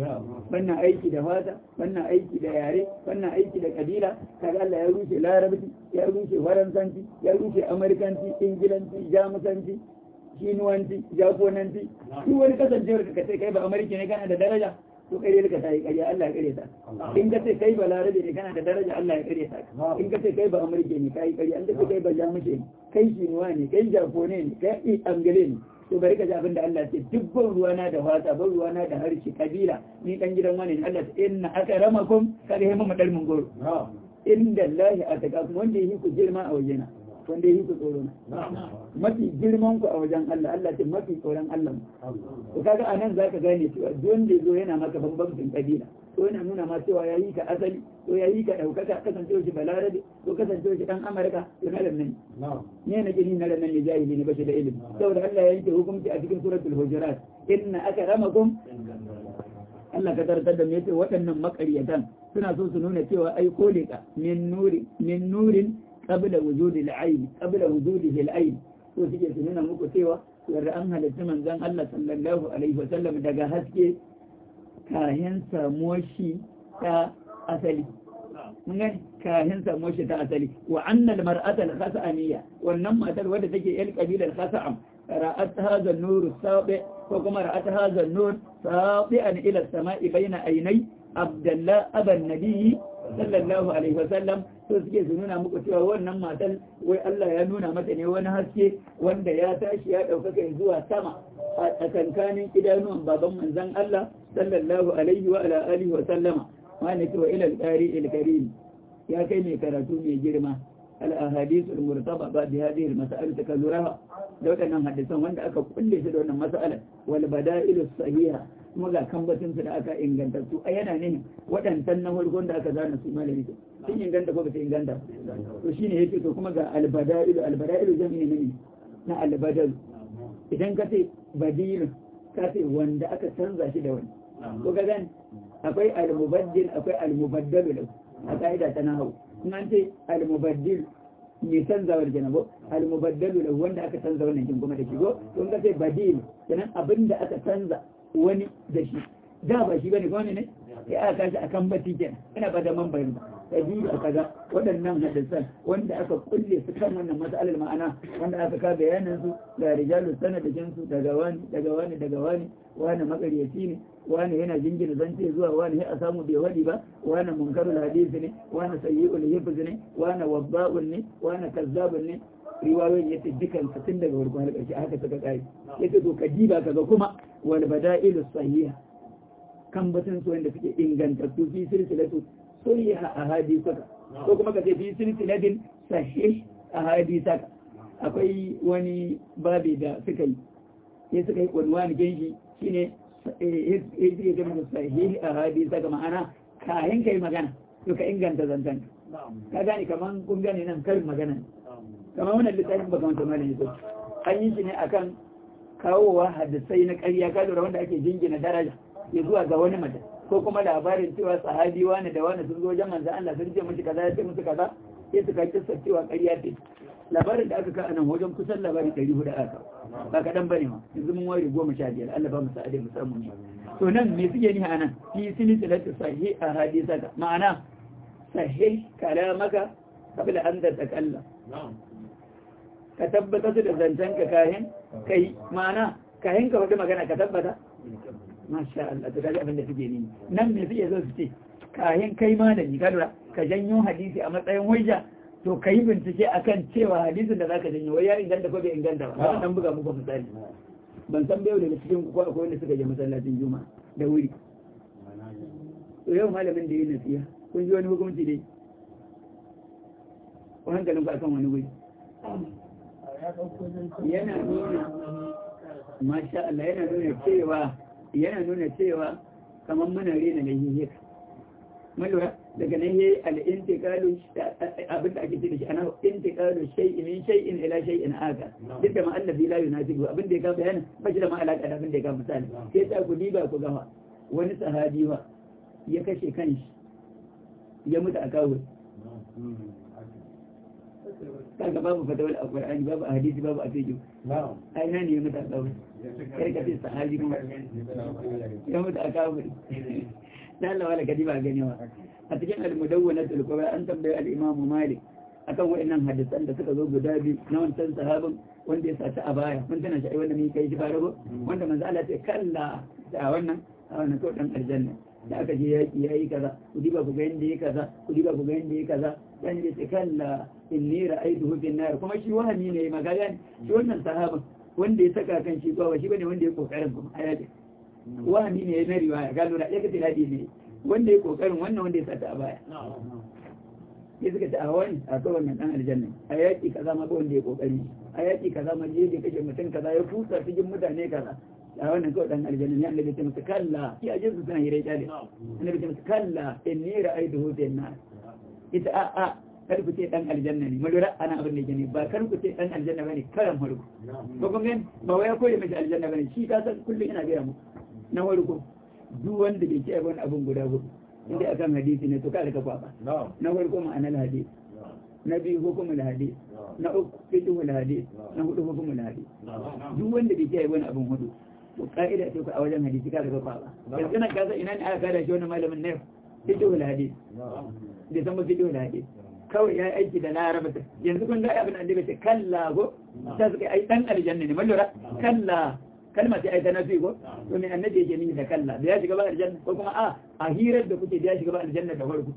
banna aiki da fata banna aiki da yare banna aiki da kabila kaga Allah ya rushe larabci ya rushe faransanci ya rushe amerikanci ingilanci jamusanci shinuwanci japonanci duk wani kasancewar ka sai kai ba amerika ne kana da daraja to kai ne ka tayi kariya Allah ya kare ta in ka sai kai ba larabe ne kana da daraja Allah ya kare ta in ka sai kai ba amerika ne kai kariya in ka kai ba jamushe ne kai shinuwa ne kai japone ne kai angale ne to bari ka ji abin da Allah ce duk ban ruwana da fata ban ruwana da harshe kabila ni dan gidan wani ne Allah ce inna akramakum kaga himma madar mun goro inda Allah atakakum wanda yake ku girma a wajena wanda yake ku tsoro na mafi girman ku a wajen Allah Allah ce mafi tsoron Allah to kaga anan zaka gane cewa don da zo yana maka bambancin kabila to yana nuna ma cewa yayi ka asali to yayi ka daukaka kasancewa shi balarabe ko kasancewa shi dan Amurka to na nan ne ne gini na nan ne jahili ne bashi da ilimi saboda Allah ya yanke hukunci a cikin suratul hujurat inna akramakum Allah ka tartar da me yace waɗannan makariyatan suna so su nuna cewa ai kolika min nuri min nurin qabla wujudi al-ayn qabla wujudihi al-ayn to suke su nuna muku cewa yadda an halitta manzon Allah sallallahu alaihi wasallam daga haske kayan samuwar shi ta asali mun gani kayan samuwar shi ta asali wa annal mar'ata al-khas'aniyya wannan matar wadda take yan kabilar khas'am ra'at hadha an-nur as-sabi ko kuma ra'at hadha an-nur sabi'an ila as-sama'i bayna aynay abdullah aban nabi sallallahu alaihi wasallam to suke su nuna muku cewa wannan matan wai Allah ya nuna mata ne wani haske wanda ya tashi ya ɗaukaka zuwa sama a tsakankanin idanuwan baban manzon Allah sallallahu alaihi wa ala alihi wa sallama ma ne cewa ila al-qari al-karim ya kai mai karatu mai girma al-ahadith al-murtaba ba bi hadhihi al-mas'al takalluraha da wadannan hadisan wanda aka kulle shi da wannan mas'alar wal bada'il as-sahiha kuma ga kambatin su da aka inganta su a yana ne waɗantan na farkon da aka zana su malami sun inganta ko ba su inganta to shine yake to kuma ga albada'ilu albada'ilu jami'i ne na albadal idan ka ce badil ka ce wanda aka canza shi da wani ko ga gani akwai almubaddil akwai almubaddal a kaida ta nahwu in an ce almubaddil mai canzawar janabo al-mubaddalu lahu wanda aka canza wannan kin kuma da shi go don ka sai badil kenan abinda aka canza wani da shi da ba shi bane ko ne ya aka kashi akan bati kenan ina ba da man bayin sabili a kaza waɗannan hadisan wanda aka kulle su kan wannan mas'alar ma'ana wanda aka ka bayanan su ga rijalu sanadin su daga wani daga wani daga wani wani makaryaci ne wani yana jingina zance zuwa wani a samu bai wadi ba wani munkarul hadisi ne wani sayyi'ul hifz ne wani wabba'un ne wani kazzabun ne riwayoyin yace dukan su tun daga farko har ƙarshe haka suka kai yace to ka diba kaga kuma wal bada'ilus sahiha kan batun su wanda suke ingantattu fi silsilatu sahiha ahadithaka ko kuma ka ce fi silsilatin sahih ahadithaka akwai wani babi da suka yi sai suka yi unwani genshi shine ya zama sahih ahadithaka ma'ana kayan kai magana to ka inganta zantan ka gane kaman kun gane nan karin magana kamar wannan littafin baka wanta malami so an yi shi ne akan kawowa hadisai na ƙarya ka lura wanda ake jingina daraja ya zuwa ga wani mata ko kuma labarin cewa sahabi wani da wani sun zo wajen manzo Allah sun ce musu kaza ya ce musu kaza sai suka kissa cewa ƙarya ce labarin da aka ka anan wajen kusan labarin ɗari hudu aka ba kaɗan bane ma yanzu mun ware goma sha biyar Allah ba mu sa'adai mu samu ne to nan me suke ni anan fi silsilatu sahih ahadithaka ma'ana sahih kalamaka qabla an tatakalla ka tabbata da zancen ka kayan kai ma'ana kayan ka wata magana ka tabbata masha Allah to kaji abin da suke ni nan me suke so su ce kayan kai malami ka lura ka janyo hadisi a matsayin hujja to kai bincike akan cewa hadisin da zaka janyo wai ya inganta ko bai inganta ba zan dan buga muku misali ban san bayo daga cikin ko akwai wanda suka je masallacin juma'a da wuri to yau malamin da yi nasiha kun ji wani hukunci dai ko hankalin ku akan wani wuri yana nuna masha Allah yana nuna cewa yana nuna cewa kamar muna rena na yi malura daga nan yayi al-intiqalu abin da ake cewa ana intiqalu shay'in min shay'in ila shay'in aka duk da ma allazi la yunasibu abin da ya ka bayana ba shi da ma alaka da abin da ya ka misali sai ta ku diba ku gawa wani sahabi ba ya kashe kanshi ya mutu a kawo kaga babu fatawar alqur'ani babu hadisi babu afijo ai nan ne mutu a kawo kai ka ce sahabi kuma ya mutu a kawo dan Allah wala kadi ba ganewa a cikin al-mudawwanatul kubra an tambaye al-imam Malik akan wayannan hadisan da suka zo guda biyu na wancan sahabin wanda ya saci a baya mun tana shi wanda mun kai shi ba rago wanda manzo Allah ya kalla da wannan a wannan ko dan aljanna da aka je yaki yayi kaza ku diba ku ga yanda yake kaza ku diba ku ga yanda yake kaza dan ya ce kalla inni ra'aytuhu fi an-nar kuma shi wahami ne magana shi wannan sahabin wanda ya saka kan shi ba shi bane wanda ya kokarin kuma ayati wahami ne na riwaya ga lura ya kace dadi ne wanda ya kokarin wannan wanda ya sata a baya ya suka ta a wani a kawai wannan dan aljanna a yaki kaza ma ko wanda ya kokari a yaki kaza ma je ya kashe mutum kaza ya fusa cikin mutane kaza a wannan kawai dan aljanna ne annabi ya ce masa kalla ki ajin su tana hira kyale annabi ya ce masa kalla inni ra'aytuhu fi an-nar ita a a kar ku ce dan aljanna ne malura ana abin da yake ne ba kar ku ce dan aljanna bane karan farko ko kuma ba wai ya koyi miki aljanna bane shi ka san kullun ina ga mu na farko duk wanda bai ce wani abin guda hudu inda akan hadisi ne to kada ka kwaba na farko ma'anar hadisi na biyu hukumul hadisi na uku fiqhul hadisi na hudu hukumul hadisi duk wanda bai ce wani abin hudu to ka'ida ce ku a wajen hadisi kada ka kwaba yanzu nan ka san ina ne aka kada shi wani malamin ne fiqhul hadisi bai san ba fiqhul hadisi kawai ya aiki da larabta yanzu kun ga abin da bai ce kalla go ta suka ai dan aljanna ne mallura kalla kalma sai ai ta nafi ko to me annabi yake nini da kalla da ya shiga ba aljanna ko kuma a a hirar da kuke da ya shiga ba aljanna da farko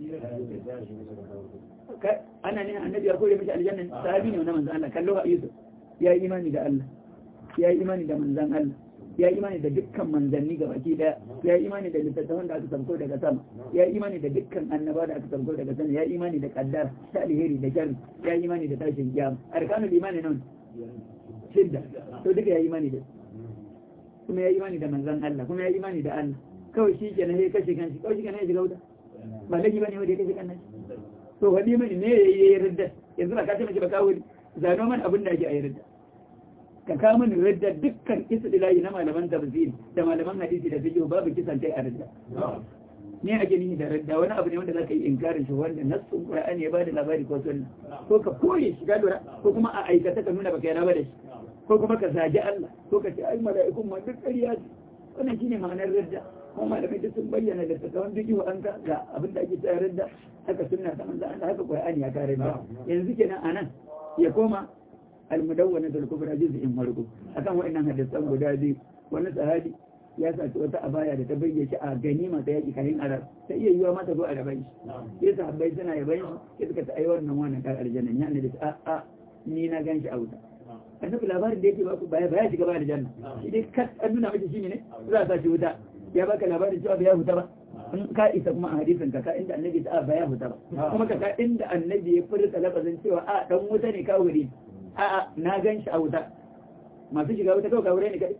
ana ne annabi ya kore mishi aljanna sahabi ne na manzon Allah kallo ha Yusuf ya yi imani da Allah ya yi imani da manzon Allah ya yi imani da dukkan manzanni ga baki daya ya yi imani da littattafan da aka sauko daga sama ya yi imani da dukkan annaba da aka sauko daga sama ya yi imani da kaddara ta alheri da sharri ya yi imani da tashin kiyama arkanul imani nan shidda to duka ya yi imani da kuma ya yi imani da manzan Allah kuma ya yi imani da Allah kawai shi kenan ya kashe kanshi kawai shi kenan ya shiga wuta ba lagi bane wanda ya kashe kanshi to wani mani ne ya yi ridda yanzu ba ka ce mace ba kawo zano man abin da ake a yi ridda ka kawo mini ridda dukkan isdilahi na malaman tafsiri da malaman hadisi da fiqh babu kisan kai a ridda ne ake nihi da radda wani abu ne wanda zaka yi inkarin shi wanda nassun qur'ani ya bada labari ko sunna ko ka koye shi ga lura ko kuma a aikata ka nuna baka yarda ba da shi ko kuma ka zagi Allah ko ka ce ai mala'ikun ma duk ƙarya ce wannan shine ma'anar radda kuma malamai duk sun bayyana da tsakawan biki wa an ka ga abin da ake tsaya radda haka sunna ta manzo Allah haka qur'ani ya kare ba yanzu kenan anan ya koma al-mudawwana al-kubra juz'in farko akan wa'annan hadisan guda biyu wani sahabi ya saci wata abaya da ta bayyana shi a ganima ta yaki karin arab ta iya yiwa mata zo a rabai shi sai sahabbai suna yaban shi sai suka ta ai wannan wannan kar aljanna ne annabi a a ni na ganshi a wuta annabi labarin da yake baku baya baya shiga ba aljanna shi dai ka an nuna miki shine ne za a sa shi wuta ya baka labarin cewa bai huta ba in ka isa kuma a hadisin ka ka inda annabi ta baya huta ba kuma ka ka inda annabi ya furta lafazin cewa a dan wuta ne ka wuri a a na ganshi a wuta masu shiga wuta kawai ka wure ne kai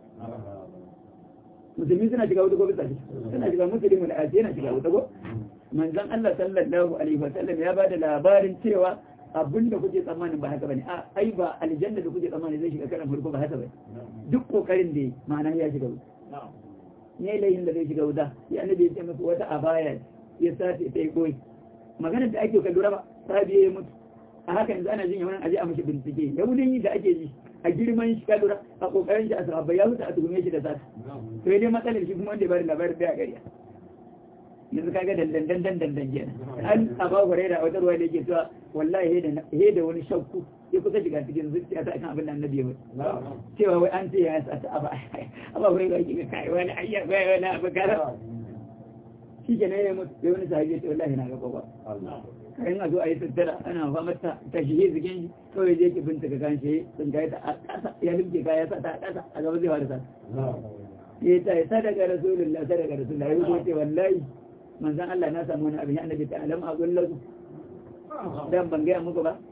musulmi suna shiga wuta ko bisa suna shiga musulmi da ajiye na shiga wuta ko manzon Allah sallallahu alaihi wa sallam ya bada labarin cewa abin da kuke tsammanin ba haka bane a ai ba aljanna da kuke tsammanin zai shiga karan farko ba haka bane duk kokarin da ma'ana ya shiga wuta ne layin da zai shiga wuta ya annabi ya ce masa wata abaya ya sace sai koyi maganar da ake kallura ba sahabi ya mutu a haka yanzu ana jin yawan aje a mashi bincike yahudin da ake ji a girman shi kallura a kokarin shi a sahabbai ya huta a tuhume shi da sata to dai matsalar shi kuma wanda ya bari labarin da ya gariya yanzu kaga dandan dandan dandan kenan an aba hurairah a wata ruwa da yake cewa wallahi he da wani shakku ya kusa shiga cikin zuciya ta kan abin da annabi ya mutu cewa wai an ce ya sa ta aba aba hurairah yake ga kai wani ayya bai wani abu kara shi kenan ya mutu sai wani sahabi ya ce wallahi na ga kowa kayan a zo a yi tattara ana famar ta ta shi zikin shi kawai zai ke bincika kan shi sun kai ta a ƙasa ya limke kaya sa ta a ƙasa a gaba zai wada sa ya ta yi sadaka rasulullah sadaka rasulullah ya wuce ce wallahi manzan Allah na samu wani abin ya annabi ta alam a gullahu dan ban gaya muku ba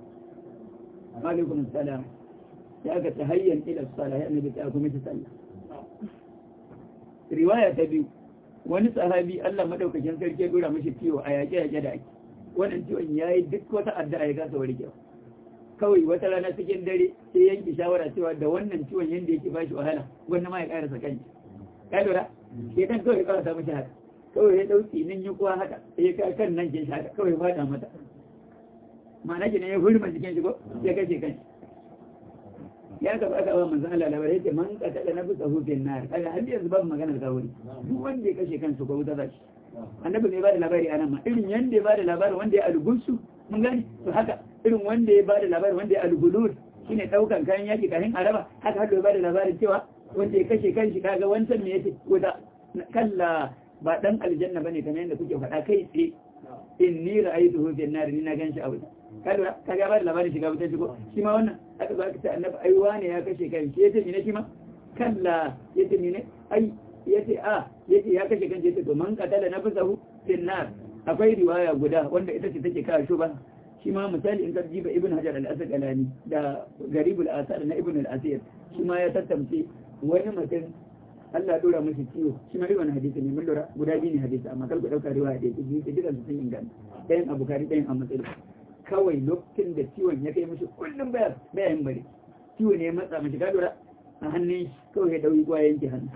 alaikum salam ya ga tahayyan ila salah ya annabi ta kuma ta sallah riwaya ta biyu wani sahabi Allah madaukakin sarki ya dora mishi ciwo a yaƙe-yaƙe da ake wannan ciwon ya yi duk wata addu'a ya kasa warkewa kawai wata rana cikin dare sai yanki shawara cewa da wannan ciwon yanda yake ba shi wahala wannan ma ya karasa kanshi ka lura sai kan kawai ya karasa mishi haka kawai ya dauki nan yi kuwa haka sai ya kai kan nan ke shi haka kawai ya fada mata ma'ana kenan ya hulma cikin shi ko ya kashe kanshi ya ka aka ba manzon Allah labarai ce man qatala nafsa hu bin nar kaga har yanzu babu maganar kawuri duk wanda ya kashe kansa ko wuta zashi annabi bai bada labari anan ma irin yanda ya bada labari wanda ya algulsu mun gani to haka irin wanda ya bada labari wanda ya algulur shine daukan kayan yaki kafin araba haka har da ya bada labarin cewa wanda ya kashe kanshi kaga wancan me yake wuta kalla ba dan aljanna bane kamar yanda kuke faɗa kai tsaye inni ra'aytuhu bin nar ni na ganshi a wuta kaga kaga bada labarin shiga wuta shigo shi ma wannan aka zaka ce annabi ai wane ya kashe kanshi yace ni ne shi ma kalla yace ni ne ai yace a yace ya kashe kan yace to man qatala nafsahu fil nar akwai riwaya guda wanda ita ce take kawo shuba shi ma misali in ka jiba ibn hajar al-asqalani da garibul asar na ibn al-asir shi ma ya tattamce wani mutum Allah dora mishi ciwo shi ma riwaya hadisi ne mun lura guda biyu ne hadisi amma kal ku dauka riwaya da yake ji duka sun inganta dayan abu kari dayan amma sai kawai lokacin da ciwon ya kai mishi kullum bayan bayan bari ciwo ne ya matsa mishi ka lura a hannun kawai ya dauki kwa yanke hannu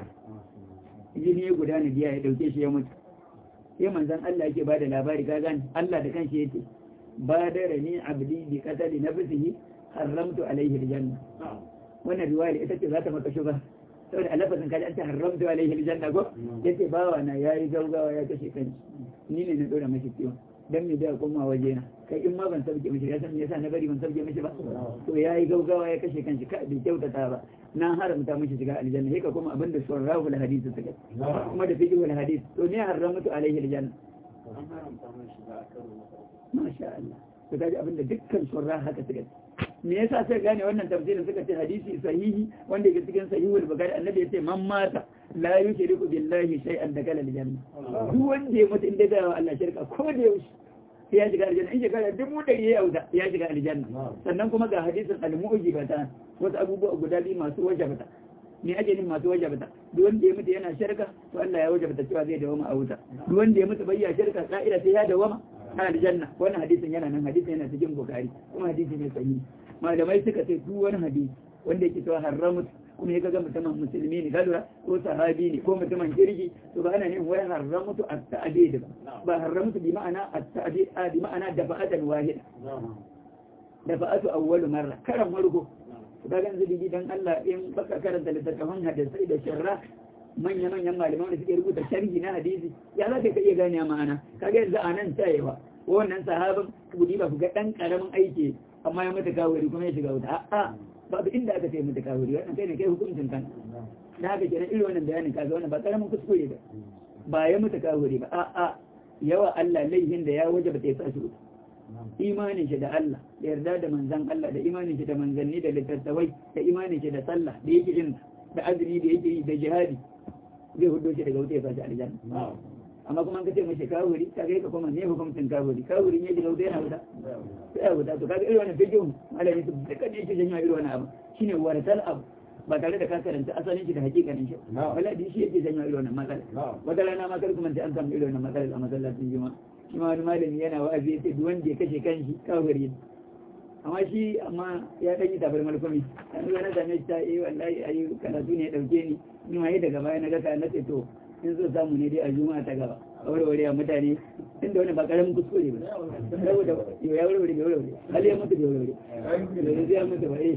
jini ya gudana biya ya dauke shi ya mutu sai manzon Allah yake bada labari ka gani Allah da kanshi yace badarani abdi bi qatali nafsihi haramtu alaihi aljanna wannan riwaya ita ce za ta maka shuba saboda alafazin kaji an ce haramtu alaihi aljanna ko yace bawa na yayi gaugawa ya kashe kanshi ni ne na dora mashi ciwon dan me da koma waje na kai in ma ban sabke mishi ya san me yasa na bari ban sabke mishi ba to yayi gaugawa ya kashe kanshi ka bai kyautata ba na haramta mishi shiga aljanna sai ka kuma abin da sun rawu da hadisi suka kuma da fiqh wal hadisi to ne haramtu alaihi aljanna an haramta mishi shiga karo masha Allah to kaji abin da dukkan sun rawu haka suka me yasa sai gane wannan tafsirin suka ce hadisi sahihi wanda yake cikin sahihul bukhari annabi yace man mata la yushriku billahi shay'an dakala aljanna duk wanda ya mutu inda da Allah shirka ko da yaushe sai ya shiga aljanna in shekara dubu ɗari ya yauda ya shiga aljanna sannan kuma ga hadisin al-mu'jibata wasu abubuwa guda biyu masu wajabata ne ake nin masu wajabata duk wanda ya mutu yana shirka to Allah ya wajabata cewa zai dawama a wuta duk wanda ya mutu bai ya shirka ka'ida sai ya dawama a aljanna wannan hadisin yana nan hadisin yana cikin bukhari kuma hadisi ne sahihi malamai suka ce duk wani hadisi wanda yake cewa haramu kuma ya ga mutumin musulmi ne galura ko sahabi ne ko mutumin kirki to ba ana ne wai haramtu at-ta'did ba ba haramtu bi ma'ana at-ta'did a bi ma'ana dafa'atan wahida dafa'atu awwal marra karan farko to kaga yanzu digi dan Allah in baka karanta littattafan hadisi da sharra manya manyan malaman da suke rubuta sharhi na hadisi ya za ka iya gane ma'ana kaga yanzu anan tayewa wannan sahabin kudi ba ku ga dan karamin aiki amma ya mata kawuri kuma ya shiga wuta a'a babu inda aka ce mata kawuri wannan kai ne kai hukuncin kan da haka kenan irin wannan bayanin kaga wannan ba karamin kuskure ba ba ya mata kawuri ba a'a yawa Allah laihin da ya waje ba ta yi sa shi imanin shi da Allah da yarda da manzan Allah da imanin shi da manzanni da littattafai da imanin shi da sallah da yake yin da azumi da yake yi da jihadi zai hudo shi daga wuta ya fashi aljanna amma kuma an ka ce mashi kawuri ka ga ka kuma ne hukuncin kawuri kawuri ne daga wuta yana wuta sai ya wuta to kaga irin wannan fiqh malami su duka ne yake janyo irin wannan abu shine waratal abu ba tare da ka karanta asalin shi da hakikanin shi wala din shi yake janyo irin wannan matsala wata rana ma kar kuma an samu irin wannan matsala a masallacin juma'a shi ma wani malami yana wa'azi ya ce duk wanda ya kashe kanshi kawuri amma shi amma ya ɗan yi tabar malfami a nuna na same shi ta yi wallahi a yi karatu ne ya ɗauke ni ni ma yi daga baya na gasa na ce to in so samu ne dai a juma'a ta gaba a warware a mutane inda wani ba ƙaramin kuskure ba saboda yau ya warware bai warware hali ya mutu bai warware yanzu ya mutu ba eh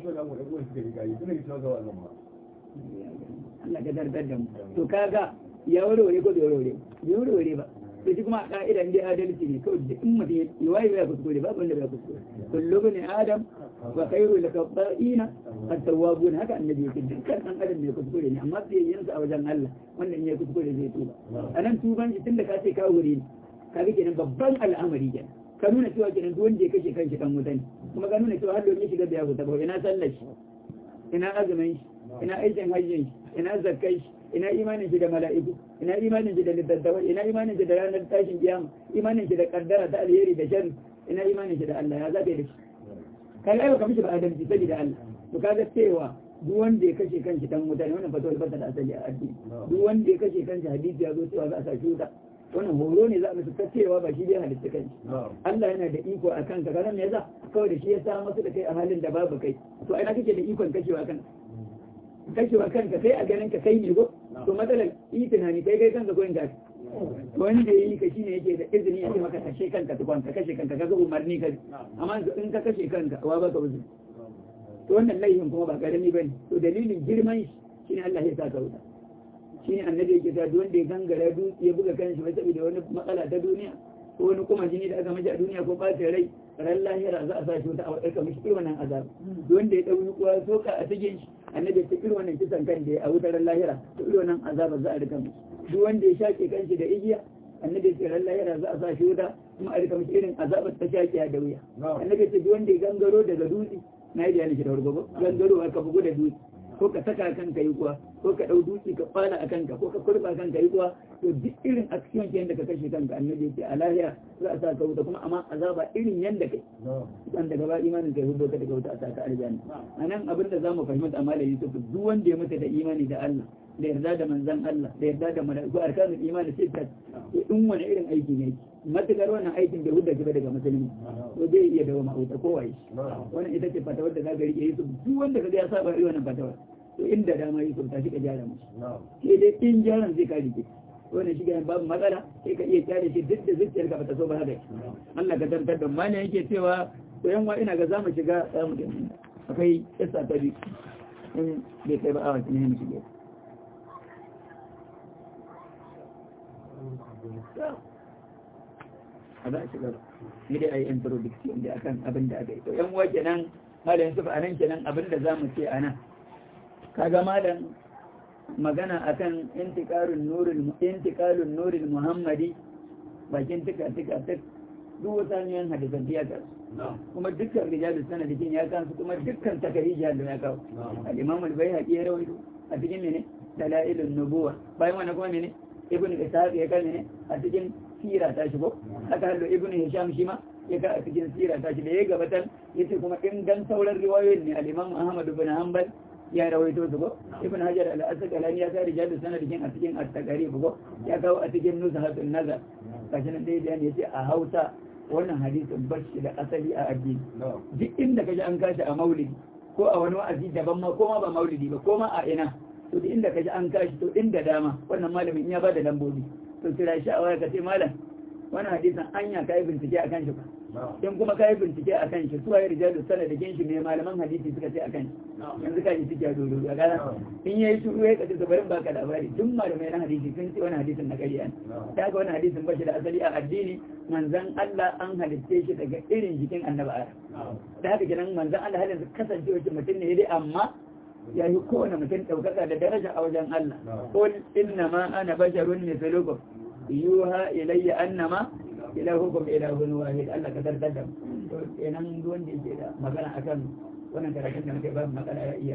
Allah ka dardar da mu to kaga ya warware ko bai warware bai warware ba sai shi kuma a ƙa'idan dai adalci ne kawai da in mutum ya waye bai kuskure babu wanda bai kuskure kullu ne adam wa khairu lakabba'ina at-tawwabun haka annabi yake dukkan dan adam ne kuskure ne amma sai yin sa a wajen Allah wanda in ya kuskure zai tuba anan tuban shi tunda ka ce ka wuri ne ka ga kenan babban al'amari kenan ka nuna cewa kenan duk wanda ya kashe kanshi dan wuta ne kuma ka nuna cewa har da ya shiga da ya fita ba ina sallar shi ina azumin shi ina aikin hajjin shi ina zakkai shi ina imanin shi da mala'iku ina imanin shi da littattafai ina imanin shi da ranar tashin kiyama imanin shi da kaddara ta alheri da sharri ina imanin shi da Allah ya zabe da shi kai ai ka mishi ba adalci sai da Allah to kaga cewa duk wanda ya kashe kanshi dan mutane wannan fatawar ba ta da asali a addini duk wanda ya kashe kanshi hadisi ya zo cewa za a sa shuta wannan horo ne za a musu cewa ba shi dai halitta kanshi Allah yana da iko a kanka kana me yasa kawai da shi ya sa masu da kai a halin da babu kai to ina kake da ikon kashewa kanka kashewa kanka sai a ganin ka kai ne go to matsalar yi tunani kai kai kanka ko in ka wanda yi ka shine yake da izini ya ce maka kashe kanka tukwan ka kashe kanka ka ga umarni ka amma in ka kashe kanka wa baka wuce to wannan laifin kuma ba karami bane to dalilin girman shi shine Allah ya saka wuta shine annabi yake ta wanda ya gangara dutse ya buga kanshi ba saboda wani matsala ta duniya ko wani kuma jini da aka maji a duniya ko ɓata rai ran lahira za a sa shi wuta a wadar mishi irin wannan azab wanda ya ɗauki kuwa soka a cikin shi annabi ya ce irin wannan kisan kan da ya a wutar ran lahira to irin wannan azaba za a rika mishi duk wanda ya shaƙe kanshi da igiya annabi ya ce ran lahira za a sa shi wuta kuma a rika mishi irin azabar ta shaƙe da wuya annabi ya ce duk wanda ya gangaro daga dutse na yi bayani shi da wargogo gangaro ka bugu da dutse ko ka saka kanka yi kuwa ko ka ɗau dutse ka fara a kanka ko ka kurba kanka yi kuwa to duk irin action ke yadda ka kashe kanka annabi ce a lahiya za a sa ka wuta kuma amma azaba irin yadda kai dan daga ba imanin kai hudo ka daga wuta a sa ka aljanna anan abin da zamu fahimta a malamin Yusuf duk wanda ya mutu da imani da Allah da yarda da manzon Allah da yarda da malaiku arkanul imani sittat to in wani irin aiki ne matukar wannan aikin bai hudda shi ba daga musulmi to zai iya dawo ma'auta ko waye wannan ita ce fatawar da za ka rike Yusuf duk wanda kaga ya saba irin wannan fatawar to inda dama Yusuf ta shi ka gyara musu sai dai in gyaran zai ka rike wannan shi ganin babu matsala sai ka iya kyale shi duk da zuciyar ka bata so ba haka Allah ka tantar da mana yake cewa to yan wa ina ga zamu shiga zamu akwai kissa ta bi in bai kai ba a wani ne mu shige a za a shiga ni dai a yi introduction da akan abin da aka yi to yan wa kenan malam Yusuf a nan kenan abin da za mu ce a nan kaga malam magana akan intiqalun nurul intiqalun nurul muhammadi bakin tika tika tik duk wata ne hadisan ya ka kuma dukkan rijalus sanadin ya kan su kuma dukkan takarija da ya kawo al-imam al-bayhaqi ya rawaito a cikin mene dalailun nubuwa bayan wannan kuma mene ibnu ishaq ya kan mene a cikin sira ta shigo haka hallo ibnu hisham shi ma ya ga a cikin sira ta shi da ya gabatar yace kuma in dan sauran riwayoyin ne al-imam ahmad ibn hanbal ya rawaito su ko ibn hajar al-asqalani ya kai rijalus sanadin a cikin at-taqrib ko ya kawo a cikin nuzhatun nazar kashi nan dai da yace a Hausa wannan hadisin bashi da asali a addini duk inda kaji an kashi a maulidi ko a wani wa'azi daban ma ko ma ba maulidi ba ko ma a ina to duk inda kaji an kashi to inda dama wannan malamin ya bada lambobi to kira shi a waya ka ce malam wannan hadisin anya kai bincike akan shi ba in kuma kai bincike akan shi suwaye rijalu sanadin shi ne malaman hadisi suka ce akan shi yanzu ka ji cike dodo ga gara in yayi shuru ya kace barin baka labari duk malamai na hadisi sun ce wannan hadisin na ƙarya ne da ga wannan hadisin ba shi da asali a addini manzon Allah an halitte shi daga irin jikin annabi Adam da haka kenan manzon Allah halin kasancewa mutum ne dai amma ya yi kowane mutum ɗaukaka da daraja a wajen Allah qul inna ma ana basharun mithlukum yuha ilayya annama ilahukum ilahun wahid Allah ka tartar da to kenan duk wanda yake da magana akan wannan karatun da muke ba magana ya iya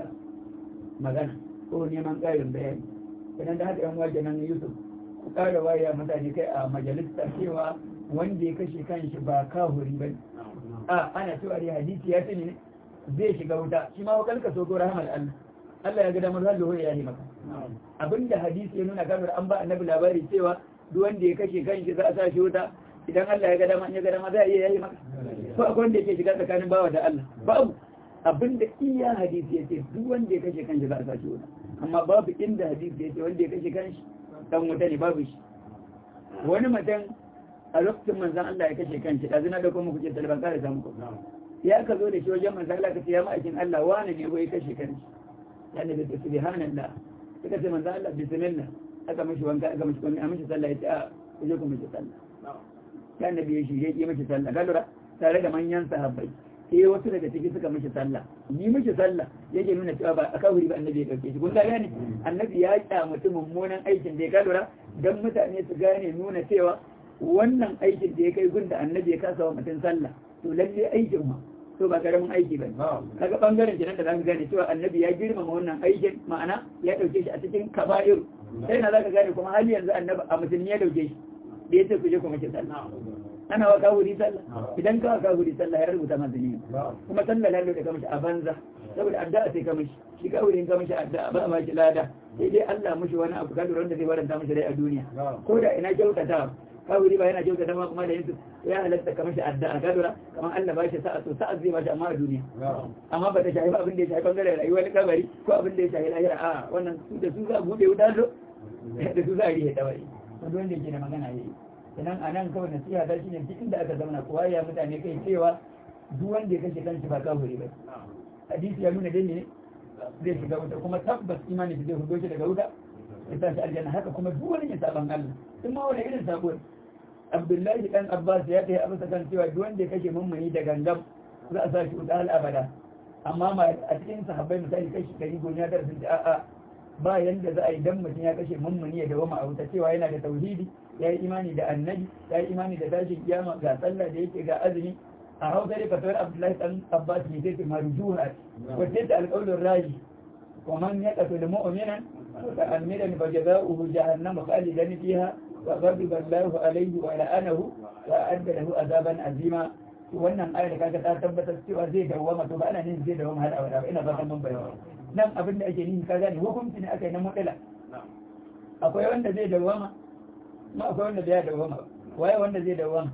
magana ko neman ƙarin bayani idan da haka yan wajen nan Yusuf ku ƙara waya mutane kai a majalisa cewa wanda ya kashe kanshi ba kahuri ba a ana cewa dai hadisi ya tuni zai shiga wuta shi ma wakal ka so ko rahmar Allah Allah ya ga damar hallo ya yi maka abinda hadisi ya nuna kamar an ba annabi labari cewa duk wanda ya kashe kanshi za a sa shi wuta idan Allah ya ga dama ya ga dama za a iya yayi maka ko akwai wanda yake shiga tsakanin bawa da Allah babu abinda iya hadisi yace duk wanda ya kashe kanshi za a sa shi wuta amma babu inda hadisi yace wanda ya kashe kanshi dan wuta ne babu shi wani mutum a lokacin manzon Allah ya kashe kanshi da zina da kuma kuke talban kare samu ko ya ka zo da shi wajen manzon Allah ka ce ya ma'aikin Allah wani ne wai kashe kanshi yana da subhanallah suka ce manzon Allah bismillah aka mishi wanka aka mishi komai a mishi sallah ya ce a kuje ku mishi sallah ya nabi ya shige yi mishi sallah galura tare da manyan sahabbai sai wasu daga ciki suka mishi sallah yi mishi sallah yake nuna cewa ba a kawuri ba annabi ya dauke shi kun ga ne annabi ya kyamata mummunan aikin da ya galura dan mutane su gane nuna cewa wannan aikin da ya kai gunda annabi ya kasa wa mutum sallah to lalle aikin ma to ba karamin aiki ba kaga bangaren kenan da zaka gane cewa annabi ya girmama wannan aikin ma'ana ya dauke shi a cikin kaba'ir sai na zaka gane kuma hali yanzu annabi a musulmi ya dauke shi da yace ku je ku mace sallah ana wa kawuri sallah idan ka kawuri sallah ya rubuta masa ne kuma sallah lalle da kamishi a banza saboda addu'a sai kamishi shi kawurin kamishi addu'a ba ma shi lada sai dai Allah mushi wani abu kadur wanda zai waranta mishi rai a duniya ko da ina kyautata kawuri ba yana kyautata ma kuma da yanzu ya halatta kamishi addu'a kadura kamar Allah ba shi sa'a to sa'a zai ba shi amma a duniya amma ba ta shafi abin da ya shafi bangaren rayuwar kabari ko abin da ya shafi lahira a wannan su da su za bude wuta do da su za a rihe tawari to wanda yake da magana yayi idan a nan kawai nasiha ta shine duk inda aka zauna kowa ya mutane kai cewa duk wanda ya kashe kanshi ba kafiri ba hadisi ya nuna dai ne zai shiga wuta kuma tabbas imani zai hudo shi daga wuta ya sa shi aljanna haka kuma duk wani ya saban Allah in ma wani irin sabo Abdullahi dan Abbas ya tayi abin kan cewa duk wanda ya kashe mummuni da gangam za a sa shi wuta hal abada amma a cikin sahabbai misali kashi kari gonya da sun a'a ba yanda za a yi dan mutum ya kashe mummuni ya dawama a wuta cewa yana da tauhidi ya yi imani da annabi ya yi imani da tashin kiyama ga sallah da yake ga azumi a hausa dai fatawar Abdullahi dan Abbas ne sai marjuha wacce ta alƙawlin raji wa man yaqtu lil mu'mina ta'ammidan fa jazaohu jahannam khalidan fiha wa ghadiba Allahu alayhi wa la'anahu wa adda lahu azaban azima wannan ayar kaga ta tabbatar cewa zai dawama to ba ana nin zai dawama har abada ina fatan mun bayyana nan abin da ake nihi kaga ne hukunci ne aka yi na mutala akwai wanda zai dawama ma akwai wanda bai dawama waye wanda zai dawama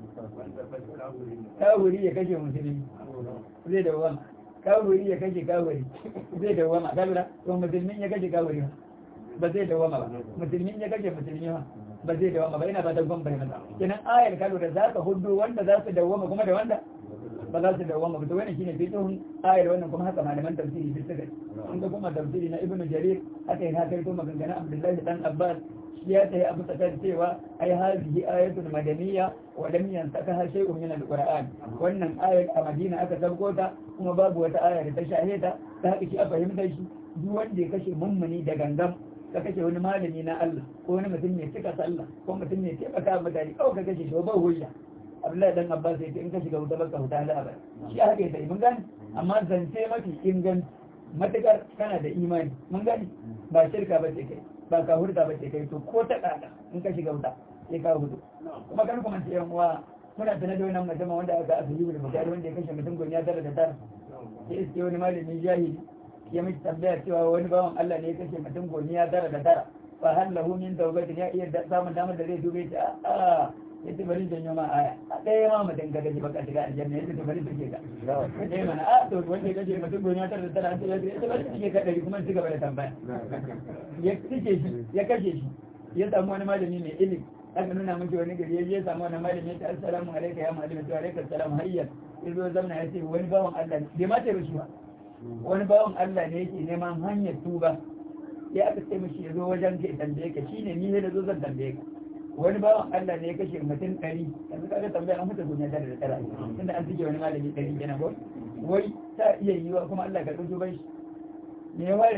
kawuri ya kashe musulmi zai dawama kawuri ya kashe kawuri zai dawama kabira to musulmin ya kashe kawuri ba zai dawama ba musulmin ya kashe musulmi ba zai dawama ba ina ba ta gwamba ne kenan ayar kalu da za ka hudu wanda za su dawama kuma da wanda ba za su dawama ba to wannan shine fiqhun ayar wannan kuma haka malaman tafsiri duk suka in ga kuma tafsiri na ibnu jarir haka yana kai to maganganun abdullahi dan abbas ya tayi abu tsakar cewa ai hazihi ayatul madaniyya wa lam yansakaha shay'un min alquran wannan ayar a madina aka sauko ta kuma babu wata aya da ta shahida ta haka shi a fahimtar shi duk wanda ya kashe mummuni da gangam ka kashe wani malami na Allah ko wani mutum mai cika sallah ko mutum mai taimaka mutane kawai ka kashe shi ba hujja Abdullahi dan Abbas sai in ka shiga wuta baka huta da abai shi haka yake mun gani amma zance mafi inganci matakar kana da imani mun gani ba shirka ba ce kai ba ka hurta ba ce kai to ko ta kada in ka shiga wuta sai ka hudu kuma kan kuma ce yan uwa muna tana da wannan mutum wanda aka asali da bukari wanda ya kashe mutum gonya tara da tara sai iske wani malami jahili ya miki tambaya cewa wani bawan Allah ne ya kashe mutum gonya tara da tara fa hal lahu min tawbatin ya iya samun damar da zai dube ta a ya ce bari janyo ma aya a ɗaya ma mutum ka gaji baka shiga aljanna ya ce bari suke ka ka ce mana a to wanda ya gaji mutum gona tara da tara sai ya ce bari suke ka ɗari kuma su gaba da tambaya ya suke shi ya kashe shi ya samu wani malami mai ilimi aka nuna miki wani gari ya je ya samu wani malami ya ce assalamu alaikum ya malami to alaikum assalam hayyan ya zo zamna ya ce wani bawan Allah ne bai ma ce shi ba wani bawan Allah ne yake neman hanyar tuba ya aka ce mishi ya zo wajen ka tambaye ka shine ni ne da zo zan tambaye ka wani bawan Allah ne ya kashe mutum ɗari yanzu kaga tambaya an mutu duniya tare da tara tunda an cike wani malami ɗari kenan ko wai ta iya yiwa kuma Allah ka ɗauki bai shi me ya